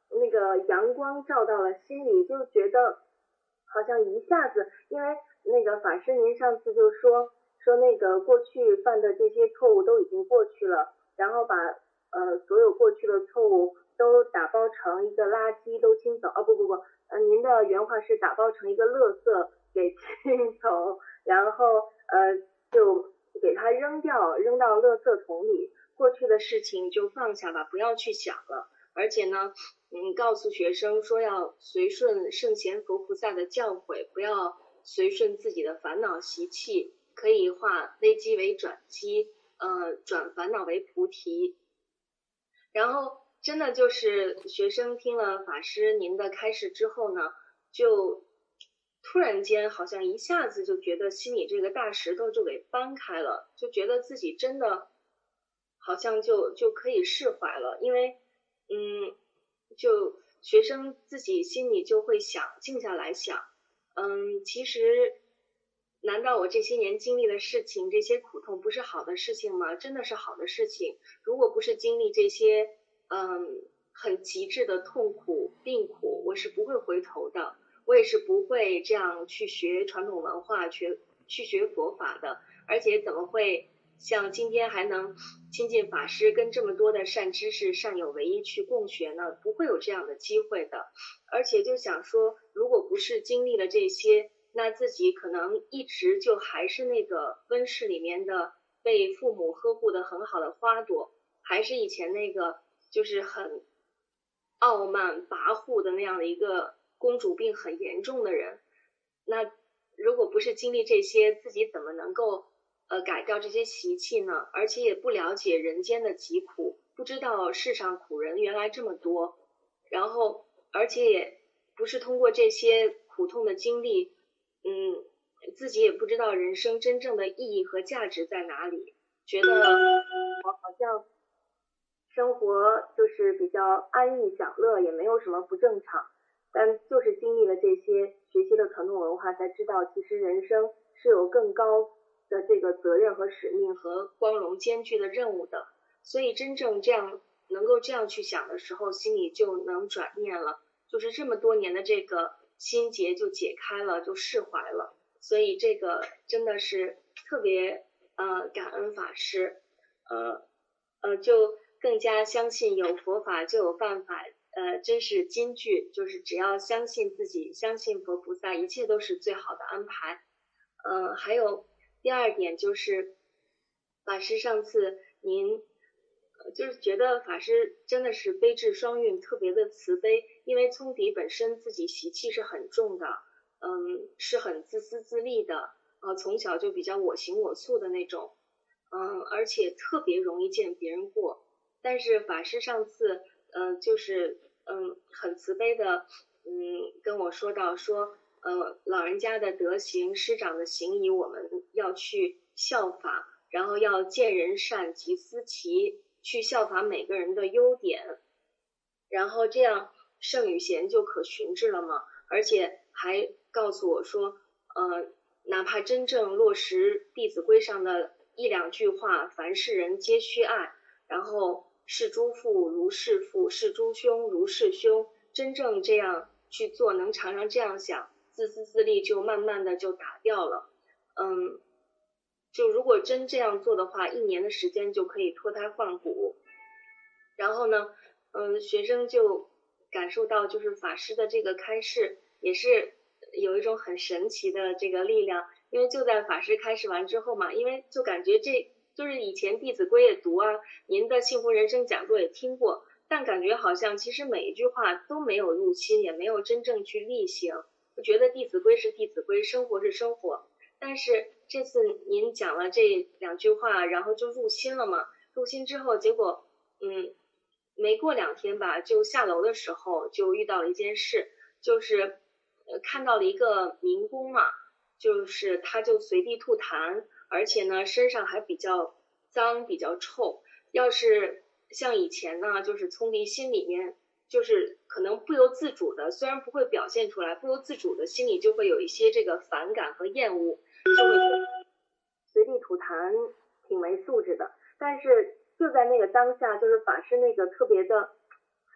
[SPEAKER 5] 那个阳光照到了心里，就觉得好像一下子，因为那个法师您上次就说说那个过去犯的这些错误都已经过去了，然后把呃所有过去的错误都打包成一个垃圾都清走，哦不不不，呃您的原话是打包成一个垃圾给清走，然后呃就给它扔掉，扔到垃圾桶里，过去的事情就放下吧，不要去想了。而且呢，嗯，告诉学生说要随顺圣贤佛菩萨的教诲，不要随顺自己的烦恼习气，可以化危机为转机，呃，转烦恼为菩提。然后真的就是学生听了法师您的开示之后呢，就突然间好像一下子就觉得心里这个大石头就给搬开了，就觉得自己真的好像就就可以释怀了，因为嗯，就学生自己心里就会想，静下来想，嗯，其实难道我这些年经历的事情，这些苦痛不是好的事情吗？真的是好的事情。如果不是经历这些嗯很极致的痛苦病苦，我是不会回头的，我也是不会这样去学传统文化，学去学佛法的，而且怎么会像今天还能亲近法师，跟这么多的善知识善友唯一去共学呢？不会有这样的机会的。而且就想说，如果不是经历了这些，那自己可能一直就还是那个温室里面的被父母呵护的很好的花朵，还是以前那个就是很傲慢跋扈的那样的一个公主病很严重的人。那如果不是经历这些，自己怎么能够呃改掉这些习气呢？而且也不了解人间的疾苦，不知道世上苦人原来这么多，然后而且也不是通过这些苦痛的经历，嗯，自己也不知道人生真正的意义和价值在哪里，觉得我好像生活就是比较安逸享乐，也没有什么不正常，但就是经历了这些，学习了传统文化，才知道其实人生是有更高的这个责任和使命和光荣艰巨的任务的。所以真正这样能够这样去想的时候，心里就能转念了，就是这么多年的这个心结就解开了，就释怀了。所以这个真的是特别呃感恩法师，呃呃就更加相信有佛法就有办法，呃真是金句，就是只要相信自己，相信佛菩萨，一切都是最好的安排。呃还有第二点就是法师上次您就是觉得法师真的是悲智双运，特别的慈悲，因为聪迪本身自己习气是很重的，嗯，是很自私自利的，呃，从小就比较我行我素的那种，嗯，而且特别容易见别人过。但是法师上次，呃，就是嗯很慈悲的，嗯跟我说到说，呃，老人家的德行、师长的行仪，我们要去效法，然后要见人善即思齐。去效法每个人的优点，然后这样圣与贤就可循之了嘛。而且还告诉我说，呃，哪怕真正落实《弟子规》上的一两句话，凡是人皆须爱，然后视诸父如视父，视诸兄如视兄，真正这样去做，能常常这样想，自私自利就慢慢的就打掉了。嗯。就如果真这样做的话，一年的时间就可以脱胎换骨。然后呢，嗯，学生就感受到就是法师的这个开示也是有一种很神奇的这个力量，因为就在法师开示完之后嘛，因为就感觉这就是以前弟子规也读啊，您的幸福人生讲座也听过，但感觉好像其实每一句话都没有入心，也没有真正去力行，就觉得弟子规是弟子规，生活是生活。但是这次您讲了这两句话，然后就入心了嘛，入心之后结果嗯没过两天吧，就下楼的时候就遇到了一件事，就是呃看到了一个民工嘛，就是他就随地吐痰，而且呢身上还比较脏比较臭，要是像以前呢就是从你心里面就是可能不由自主的，虽然不会表现出来，不由自主的心里就会有一些这个反感和厌恶，就会随地吐痰挺没素质的。但是就在那个当下，就是法师那个特别的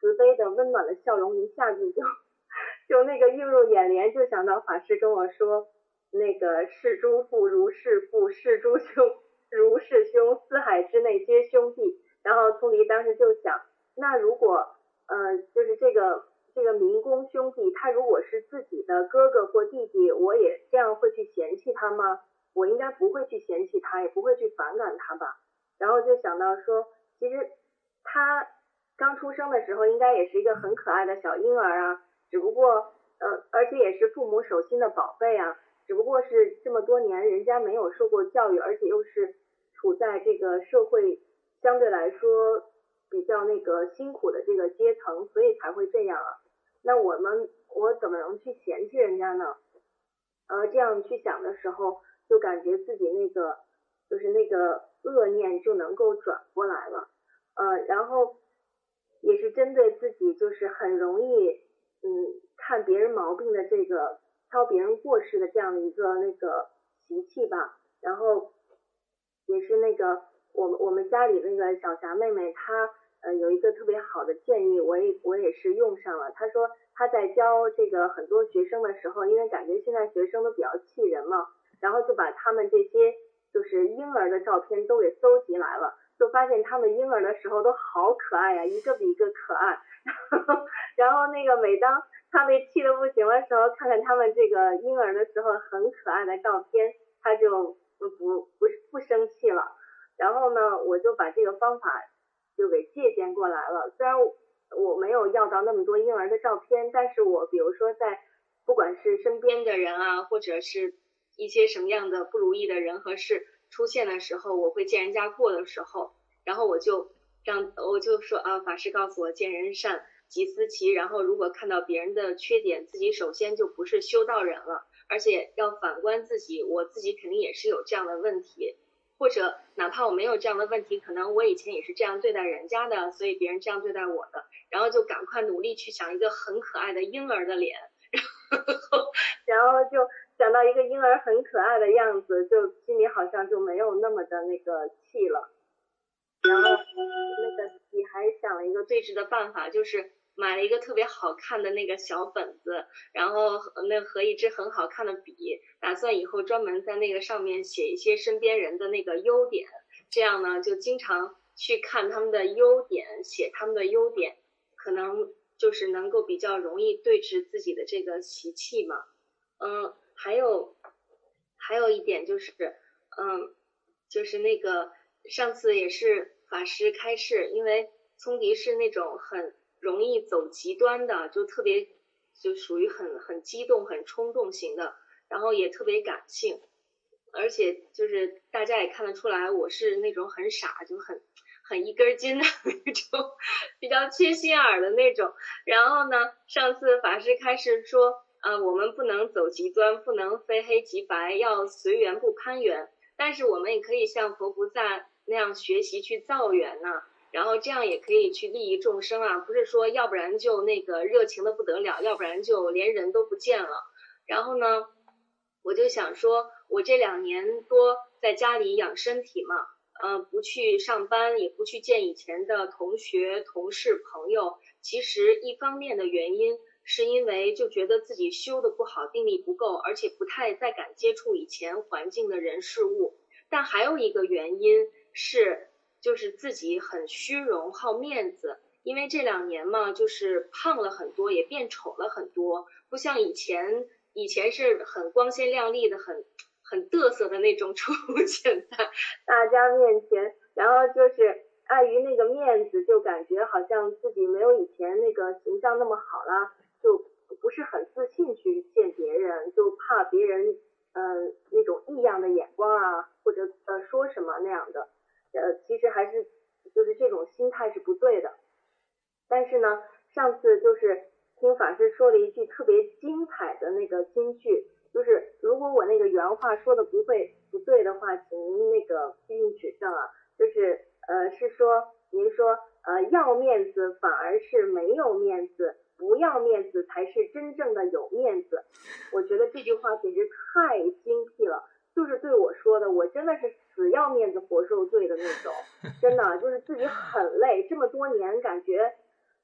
[SPEAKER 5] 慈悲的温暖的笑容一下子就就那个映入眼帘，就想到法师跟我说那个是诸父如是父，是诸兄如是兄，四海之内皆兄弟。然后聪黎当时就想，那如果呃就是这个这个民工兄弟，他如果是自己的哥哥或弟弟，我也这样会去嫌弃他吗？我应该不会去嫌弃他，也不会去反感他吧。然后就想到说，其实他刚出生的时候应该也是一个很可爱的小婴儿啊，只不过呃而且也是父母手心的宝贝啊，只不过是这么多年人家没有受过教育，而且又是处在这个社会相对来说比较那个辛苦的这个阶层，所以才会这样啊。那我们我怎么能去嫌弃人家呢？呃，这样去想的时候，就感觉自己那个就是那个恶念就能够转过来了。呃，然后也是针对自己就是很容易嗯看别人毛病的这个挑别人过失的这样的一个那个习气吧。然后也是那个我们我们家里那个小霞妹妹，她呃有一个特别好的建议，我也我也是用上了。她说她在教这个很多学生的时候，因为感觉现在学生都比较气人嘛，然后就把他们这些就是婴儿的照片都给搜集来了，就发现他们婴儿的时候都好可爱呀，一个比一个可爱。然后那个每当他被气得不行的时候，看看他们这个婴儿的时候很可爱的照片，他就不不不不生气了。然后呢，我就把这个方法就给借鉴过来了。虽然我没有要到那么多婴儿的照片，但是我比如说在不管是身边的人啊，或者是一些什么样的不如意的人和事出现的时候，我会见人家过的时候，然后我就让我就说啊，法师告诉我见人善即思齐，然后如果看到别人的缺点，自己首先就不是修道人了，而且要反观自己，我自己肯定也是有这样的问题，或者哪怕我没有这样的问题，可能我以前也是这样对待人家的，所以别人这样对待我的，然后就赶快努力去想一个很可爱的婴儿的脸，然后然后就想到一个婴儿很可爱的样子，就心里好像就没有那么的那个气了。然后那个自己还想了一个对治的办法，就是买了一个特别好看的那个小本子，然后那和一支很好看的笔，打算以后专门在那个上面写一些身边人的那个优点，这样呢就经常去看他们的优点，写他们的优点，可能就是能够比较容易对治自己的这个习气嘛。嗯，还有还有一点就是嗯就是那个上次也是法师开示，因为聪迪是那种很容易走极端的，就特别就属于很很激动很冲动型的，然后也特别感性，而且就是大家也看得出来我是那种很傻就很很一根筋的那种比较缺心眼儿的那种。然后呢上次法师开示说呃，我们不能走极端，不能非黑即白，要随缘不攀缘，但是我们也可以像佛菩萨那样学习去造缘呐、啊，然后这样也可以去利益众生啊，不是说要不然就那个热情的不得了，要不然就连人都不见了。然后呢我就想说我这两年多在家里养身体嘛，呃，不去上班，也不去见以前的同学同事朋友，其实一方面的原因是因为就觉得自己修的不好，定力不够，而且不太再敢接触以前环境的人事物。但还有一个原因是就是自己很虚荣好面子，因为这两年嘛就是胖了很多，也变丑了很多，不像以前以前是很光鲜亮丽的很很嘚瑟的那种出现在大家面前，然后就是碍于那个面子，就感觉好像自己没有以前那个形象那么好了，就不是很自信去见别人，就怕别人呃那种异样的眼光啊，或者呃说什么那样的，呃其实还是就是这种心态是不对的。但是呢上次就是听法师说了一句特别精彩的那个金句，就是如果我那个原话说的不会不对的话，请您那个批评指正啊，就是呃是说您说呃要面子反而是没有面子，不要面子才是真正的有面子。我觉得这句话简直太精辟了，就是对我说的，我真的是死要面子活受罪的那种，真的就是自己很累，这么多年感觉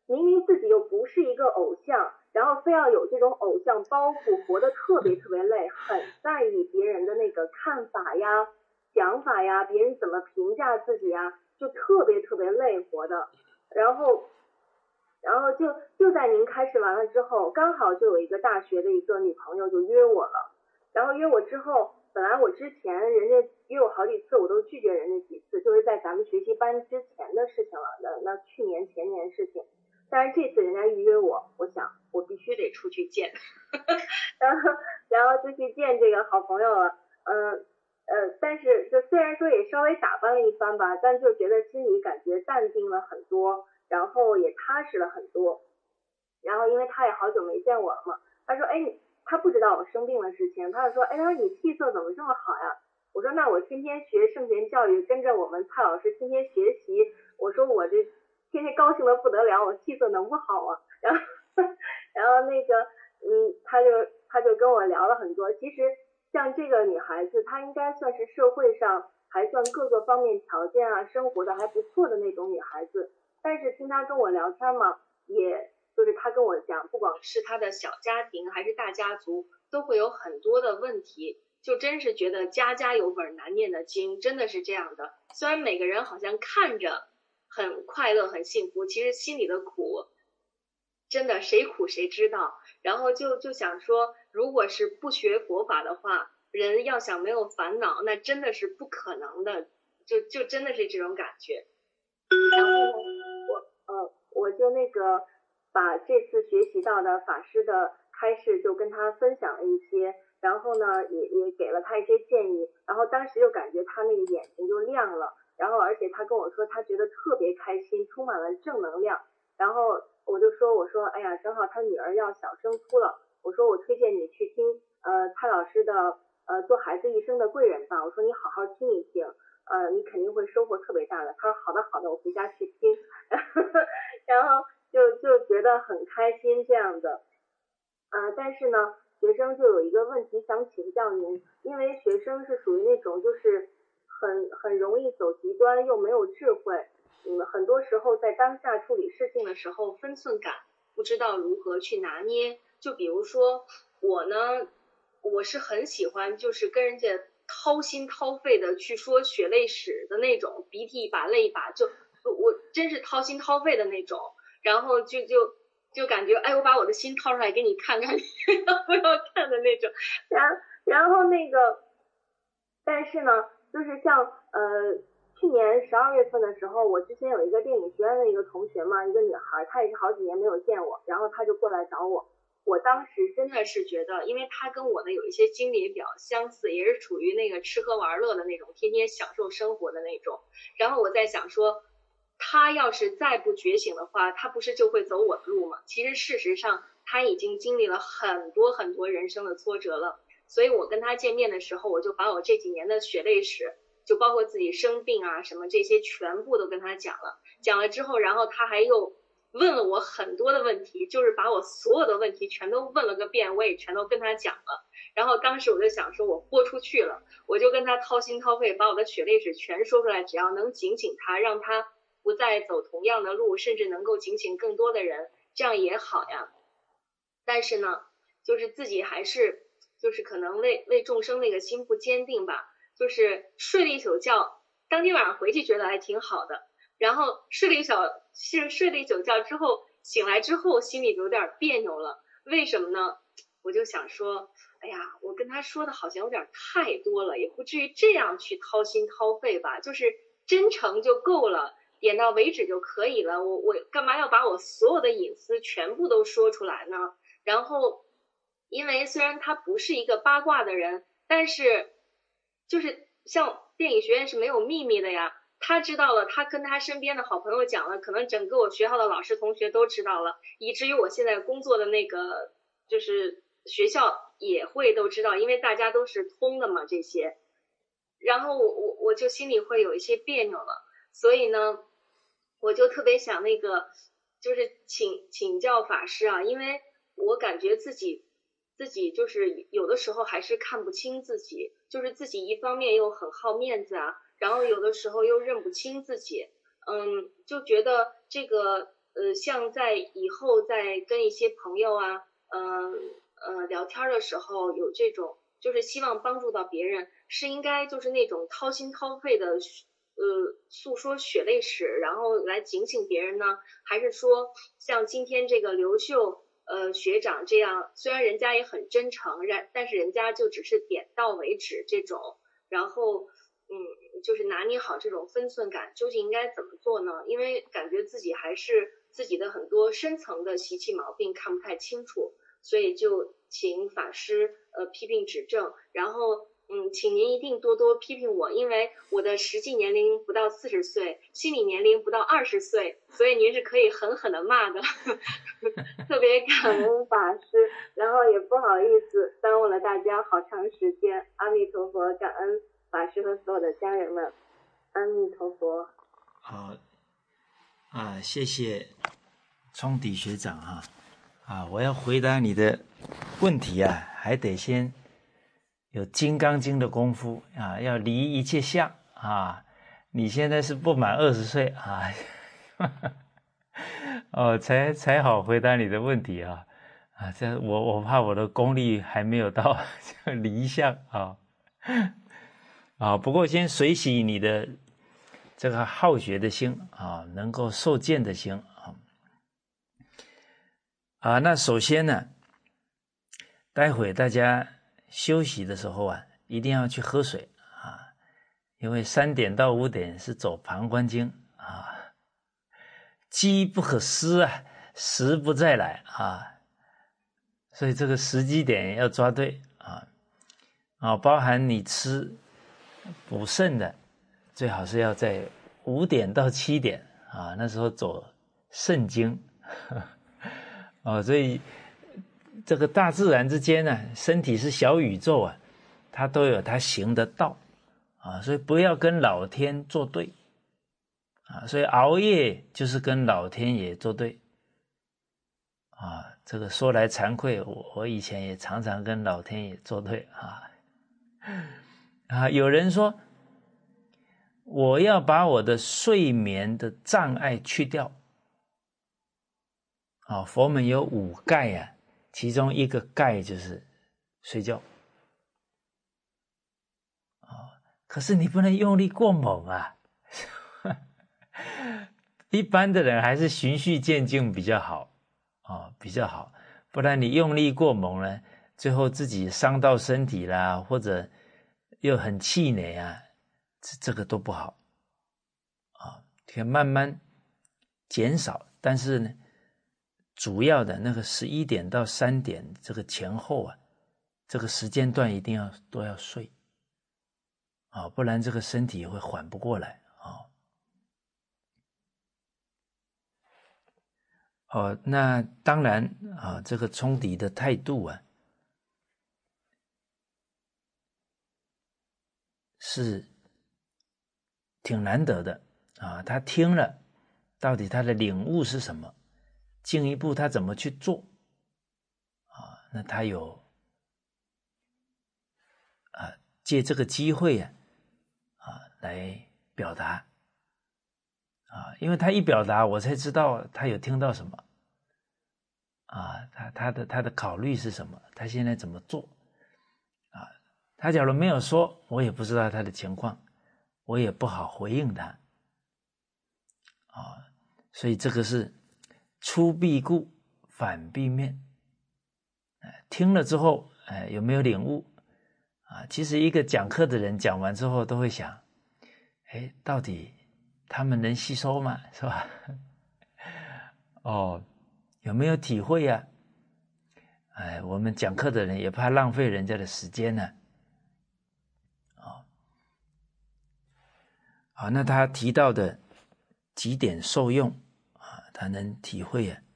[SPEAKER 5] 明明自己又不是一个偶像，然后非要有这种偶像包袱，活得特别特别累，很在意别人的那个看法呀、想法呀，别人怎么评价自己呀，就特别特别累活的。然后，然后就就在您开始完了之后，刚好就有一个大学的一个女朋友就约我了，然后约我之后，本来我之前人家约我好几次，我都拒绝人家几次，就是在咱们学习班之前的事情了，那那去年前年事情。但是这次人家预约我，我想我必须得出去见，然后然后就去见这个好朋友了，嗯呃，但是就虽然说也稍微打扮了一番吧，但就觉得心里感觉淡定了很多，然后也踏实了很多。然后因为他也好久没见我了嘛，他说哎，他不知道我生病的事情，他就说哎，他说你气色怎么这么好呀？我说那我天天学圣贤教育，跟着我们蔡老师天天学习，我说我这天天高兴的不得了，我气色能不好啊？然后，然后那个，嗯，他就他就跟我聊了很多。其实像这个女孩子，她应该算是社会上还算各个方面条件啊，生活的还不错的那种女孩子。但是听她跟我聊天嘛，也就是她跟我讲，不光是她的小家庭，还是大家族，都会有很多的问题。就真是觉得家家有本难念的经，真的是这样的。虽然每个人好像看着很快乐很幸福，其实心里的苦真的谁苦谁知道。然后就就想说，如果是不学佛法的话，人要想没有烦恼，那真的是不可能的，就就真的是这种感觉。然后呢，我呃我就那个把这次学习到的法师的开示就跟他分享了一些，然后呢也也给了他一些建议，然后当时就感觉他那个眼睛就亮了。然后而且他跟我说他觉得特别开心，充满了正能量。然后我就说我说哎呀，正好他女儿要小升初了，我说我推荐你去听呃蔡老师的呃做孩子一生的贵人吧，我说你好好听一听，呃你肯定会收获特别大的。他说好的好的，我回家去听。然后就就觉得很开心这样的。呃但是呢学生就有一个问题想请教您，因为学生是属于那种就是很很容易走极端，又没有智慧，嗯，很多时候在当下处理事情的时候，分寸感不知道如何去拿捏。就比如说我呢，我是很喜欢就是跟人家掏心掏肺的去说血泪史的那种，鼻涕一把泪一把，就我真是掏心掏肺的那种，然后就就就感觉哎，我把我的心掏出来给你看看，你要不要看的那种。然然后那个，但是呢。就是像呃去年十二月份的时候，我之前有一个电影学院的一个同学嘛，一个女孩，她也是好几年没有见我，然后她就过来找我。我当时真的是觉得，因为她跟我的有一些经历也比较相似，也是处于那个吃喝玩乐的那种，天天享受生活的那种。然后我在想说，她要是再不觉醒的话，她不是就会走我的路吗？其实事实上，她已经经历了很多很多人生的挫折了。所以我跟他见面的时候，我就把我这几年的血泪史，就包括自己生病啊什么这些全部都跟他讲了。讲了之后，然后他还又问了我很多的问题，就是把我所有的问题全都问了个遍，我也全都跟他讲了。然后当时我就想说，我豁出去了，我就跟他掏心掏肺，把我的血泪史全说出来，只要能警醒他，让他不再走同样的路，甚至能够警醒更多的人，这样也好呀。但是呢，就是自己还是就是可能为为众生那个心不坚定吧，就是睡了一宿觉，当天晚上回去觉得还挺好的，然后睡了一宿是睡了一宿觉之后，醒来之后心里有点别扭了。为什么呢？我就想说，哎呀，我跟他说的好像有点太多了，也不至于这样去掏心掏肺吧，就是真诚就够了，点到为止就可以了。我我干嘛要把我所有的隐私全部都说出来呢？然后因为虽然他不是一个八卦的人，但是就是像电影学院是没有秘密的呀，他知道了，他跟他身边的好朋友讲了，可能整个我学校的老师同学都知道了，以至于我现在工作的那个就是学校也会都知道，因为大家都是通的嘛这些。然后我我我就心里会有一些别扭了，所以呢我就特别想那个就是请请教法师啊，因为我感觉自己自己就是有的时候还是看不清自己，就是自己一方面又很好面子啊，然后有的时候又认不清自己，嗯，就觉得这个呃，像在以后在跟一些朋友啊，呃呃聊天的时候，有这种就是希望帮助到别人，是应该就是那种掏心掏肺的呃诉说血泪史，然后来警醒别人呢，还是说像今天这个刘秀呃学长这样，虽然人家也很真诚，然但是人家就只是点到为止这种，然后嗯，就是拿捏好这种分寸感，究竟应该怎么做呢？因为感觉自己还是自己的很多深层的习气毛病看不太清楚，所以就请法师呃批评指正，然后嗯，请您一定多多批评我，因为我的实际年龄不到四十岁，心理年龄不到二十岁，所以您是可以狠狠的骂的。特别感恩法师，然后也不好意思耽误了大家好长时间。阿弥陀佛，感恩法师和所有的家人们，阿弥陀佛。
[SPEAKER 1] 好啊，谢谢冲底学长哈啊，我要回答你的问题啊，还得先有金刚经的功夫啊，要离一切相啊。你现在是不满二十岁啊，哦，才才好回答你的问题啊啊，这我我怕我的功力还没有到离相啊啊，不过先随喜你的这个好学的心啊，能够受见的心啊啊，那首先呢，待会大家休息的时候啊，一定要去喝水啊，因为三点到五点是走旁观经啊，机不可失啊，时不再来啊，所以这个时机点要抓对啊啊，包含你吃补肾的，最好是要在五点到七点啊，那时候走肾经哦，所以这个大自然之间呢，身体是小宇宙啊，它都有它行的道啊，所以不要跟老天作对啊，所以熬夜就是跟老天爷作对啊。这个说来惭愧，我我以前也常常跟老天爷作对啊啊。有人说，我要把我的睡眠的障碍去掉啊。佛门有五盖啊，其中一个盖就是睡觉啊。可是你不能用力过猛啊。一般的人还是循序渐进比较好啊，比较好，不然你用力过猛呢，最后自己伤到身体啦，或者又很气馁啊，这这个都不好啊，可以慢慢减少，但是呢，主要的那个十一点到三点这个前后啊，这个时间段一定要都要睡啊，不然这个身体会缓不过来啊。哦，那当然啊，这个冲抵的态度啊，是挺难得的啊。他听了，到底他的领悟是什么？进一步他怎么去做？啊，那他有啊，借这个机会啊，啊来表达啊，因为他一表达，我才知道他有听到什么啊，他他的他的考虑是什么？他现在怎么做？啊，他假如没有说，我也不知道他的情况，我也不好回应他啊，所以这个是出必固，反必面。听了之后，哎，有没有领悟啊？其实一个讲课的人讲完之后都会想，哎，到底他们能吸收吗？是吧？哦，有没有体会呀？哎，我们讲课的人也怕浪费人家的时间呢。哦，好，那他提到的几点受用啊，他能体会啊，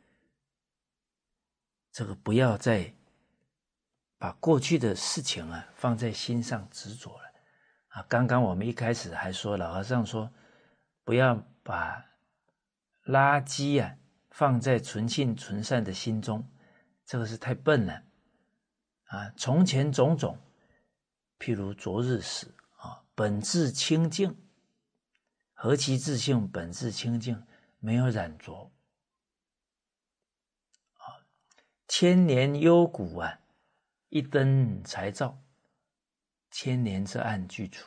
[SPEAKER 1] 这个不要再把过去的事情啊放在心上执着了啊。刚刚我们一开始还说，老和尚说不要把垃圾啊放在纯净纯善的心中，这个是太笨了啊。从前种种，譬如昨日死啊，本质清净，何其自性本质清净，没有染着千年幽谷啊，一灯才照，千年之暗俱除。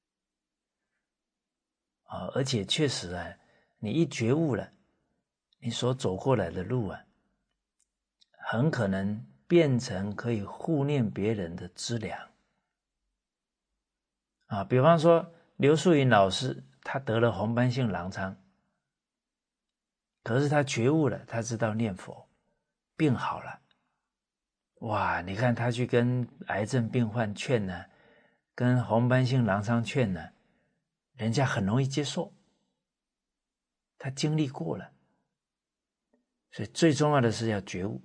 [SPEAKER 1] 啊，而且确实啊，你一觉悟了，你所走过来的路啊，很可能变成可以护念别人的资粮。啊，比方说刘素云老师，他得了红斑性狼疮，可是他觉悟了，他知道念佛，病好了。哇，你看他去跟癌症病患劝呢，跟红斑性狼疮劝呢，人家很容易接受，他经历过了。所以最重要的是要觉悟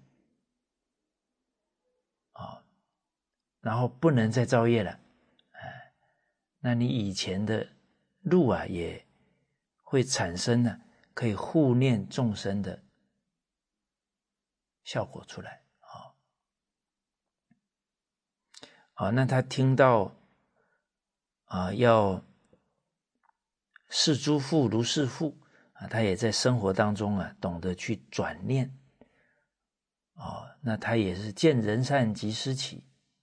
[SPEAKER 1] 啊，然后不能再造业了，哎，那你以前的路啊也会产生呢可以护念众生的效果出来啊。啊，那他听到啊要视诸父如视父啊，他也在生活当中啊懂得去转念啊，那他也是见人善即施起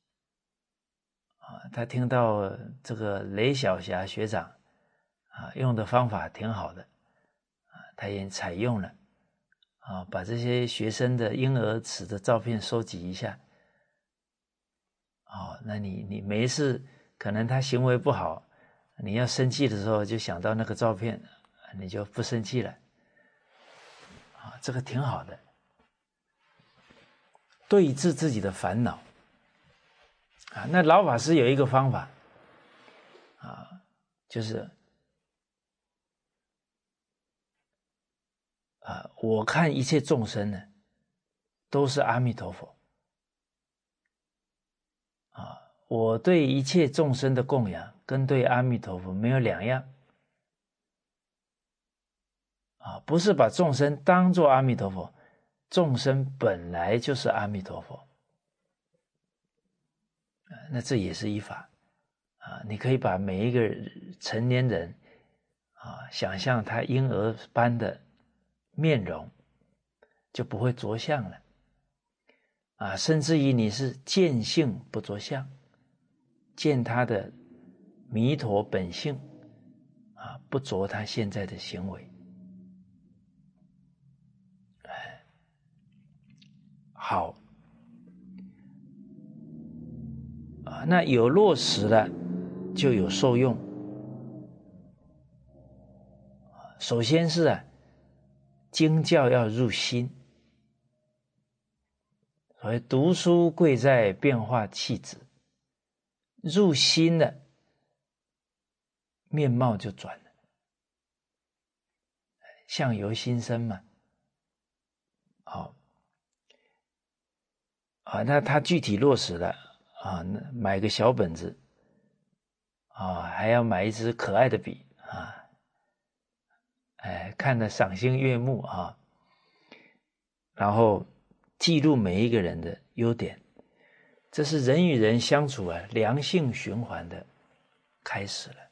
[SPEAKER 1] 啊。他听到这个雷晓霞学长啊用的方法挺好的啊，他也采用了啊，把这些学生的婴儿池的照片收集一下。哦，那你你没事，可能他行为不好，你要生气的时候就想到那个照片，你就不生气了。啊，这个挺好的，对治自己的烦恼。啊，那老法师有一个方法，啊，就是啊，我看一切众生呢，都是阿弥陀佛。啊，我对一切众生的供养跟对阿弥陀佛没有两样。啊，不是把众生当作阿弥陀佛，众生本来就是阿弥陀佛。啊，那这也是一法。啊，你可以把每一个成年人啊，想象他婴儿般的面容，就不会着相了。啊，甚至于你是见性不着相，见他的弥陀本性啊，不着他现在的行为。哎，好啊，那有落实了，就有受用。首先是啊，经教要入心。所谓读书贵在变化气质，入心了，面貌就转了，相由心生嘛。好，啊，那他具体落实了啊，买个小本子啊，还要买一支可爱的笔啊，哎，看得赏心悦目啊，然后记录每一个人的优点，这是人与人相处啊良性循环的开始了。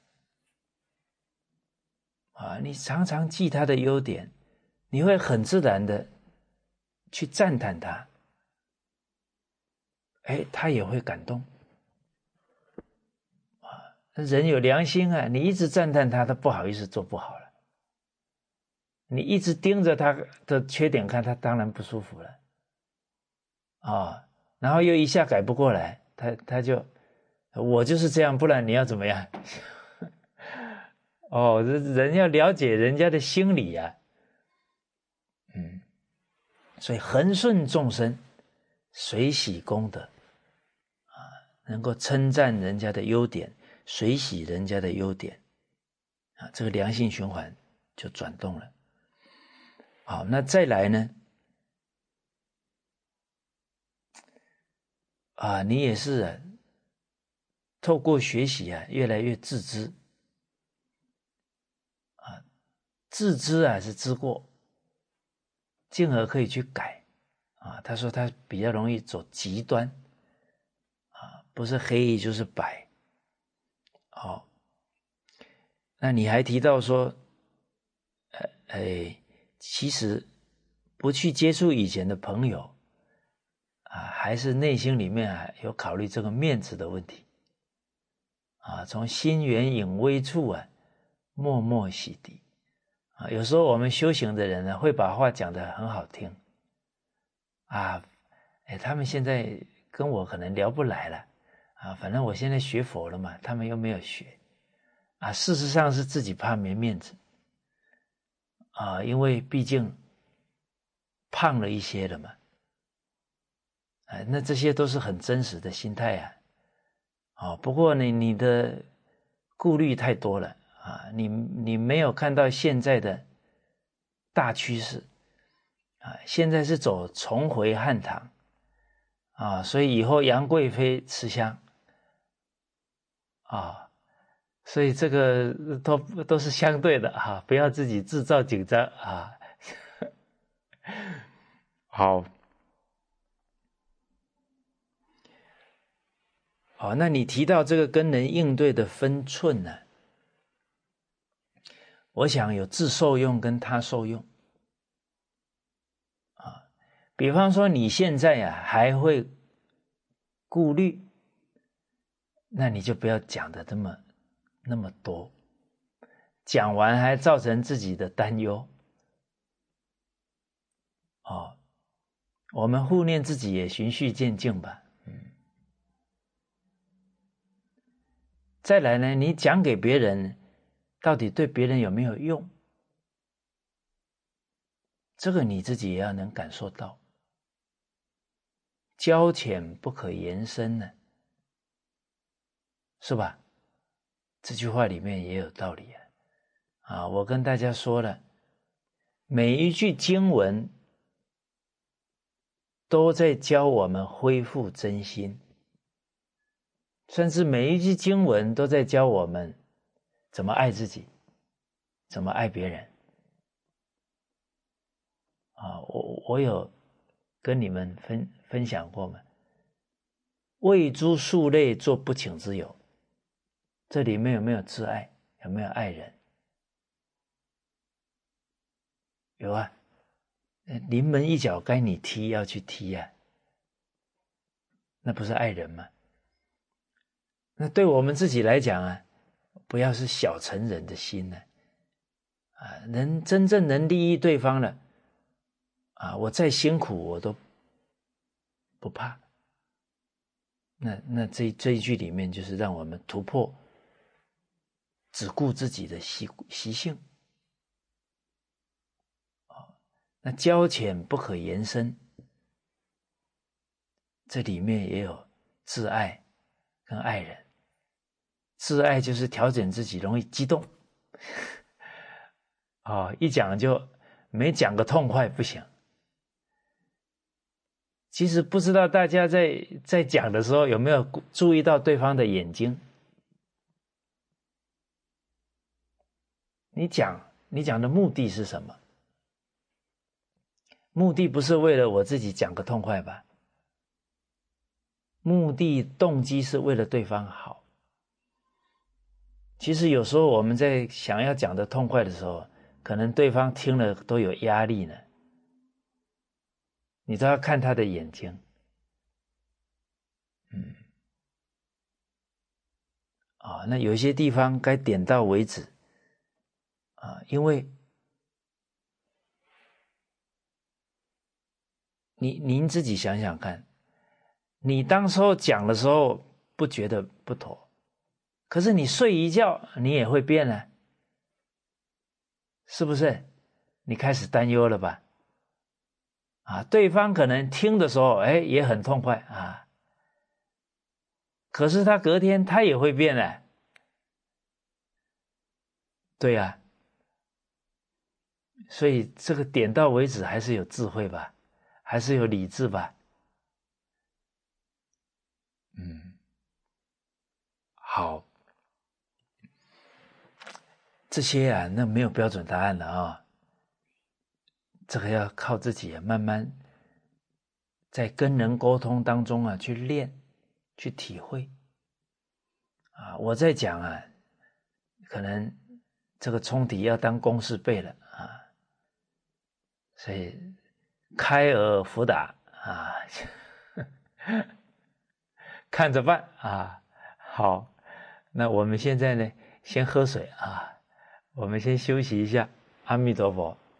[SPEAKER 1] 啊，你常常记他的优点，你会很自然的去赞叹他，哎，他也会感动。啊，人有良心啊，你一直赞叹他，他不好意思做不好了。你一直盯着他的缺点看，他当然不舒服了。啊，然后又一下改不过来，他他就我就是这样，不然你要怎么样？哦，人要了解人家的心理啊，嗯，所以恒顺众生，随喜功德啊，能够称赞人家的优点，随喜人家的优点啊，这个良性循环就转动了。好，那再来呢？啊，你也是啊，透过学习啊，越来越自知。啊，自知啊是知过，进而可以去改。啊，他说他比较容易走极端，啊，不是黑就是白。好，那你还提到说，呃，哎，其实不去接触以前的朋友， 还是内心里面啊有考虑这个面子的问题啊，从心源隐微处啊默默洗涤啊。有时候我们修行的人呢，会把话讲得很好听啊，哎，他们现在跟我可能聊不来了啊，反正我现在学佛了嘛，他们又没有学啊，事实上是自己怕没面子啊，因为毕竟胖了一些了嘛，啊，那这些都是很真实的心态啊。啊，不过呢，你的顾虑太多了啊，你你没有看到现在的大趋势啊，现在是走重回汉唐啊，所以以后杨贵妃吃香啊，所以这个都都是相对的啊，不要自己制造紧张啊。好，好，那你提到这个跟人应对的分寸呢，我想有自受用跟他受用啊。比方说你现在呀、啊、还会顾虑，那你就不要讲的这么那么多，讲完还造成自己的担忧哦。我们护念自己也循序渐进吧。嗯，再来呢，你讲给别人，到底对别人有没有用？这个你自己也要能感受到。交浅不可言深呢，是吧？这句话里面也有道理啊。啊，我跟大家说了，每一句经文都在教我们恢复真心，甚至每一句经文都在教我们怎么爱自己，怎么爱别人。啊，我我有跟你们分分享过吗？为诸庶类做不请之友，这里面有没有自爱？有没有爱人？有啊，临门一脚该你踢要去踢啊，那不是爱人吗？那对我们自己来讲啊，不要是小成人的心呢、啊，啊，能真正能利益对方了啊，我再辛苦我都不怕。那那这这一句里面就是让我们突破只顾自己的习习性。那交浅不可言深，这里面也有自爱跟爱人。自爱就是调整自己容易激动哦，一讲就没讲个痛快不行。其实不知道大家在在讲的时候有没有注意到对方的眼睛？你讲你讲的目的是什么？目的不是为了我自己讲个痛快吧？目的动机是为了对方好。其实有时候我们在想要讲的痛快的时候，可能对方听了都有压力呢。你都要看他的眼睛。嗯，啊，那有些地方该点到为止啊，因为你您自己想想看，你当时候讲的时候不觉得不妥，可是你睡一觉你也会变啊，是不是？你开始担忧了吧？啊，对方可能听的时候哎也很痛快啊，可是他隔天他也会变啊。对啊，所以这个点到为止还是有智慧吧，还是有理智吧。嗯，好，这些啊那没有标准答案了啊，这个要靠自己啊慢慢在跟人沟通当中啊去练去体会啊。我在讲啊，可能这个冲题要当公式背了啊，所以开而弗达啊， 看着办啊。好，那我们现在呢，先喝水啊，我们先休息一下。阿弥陀佛。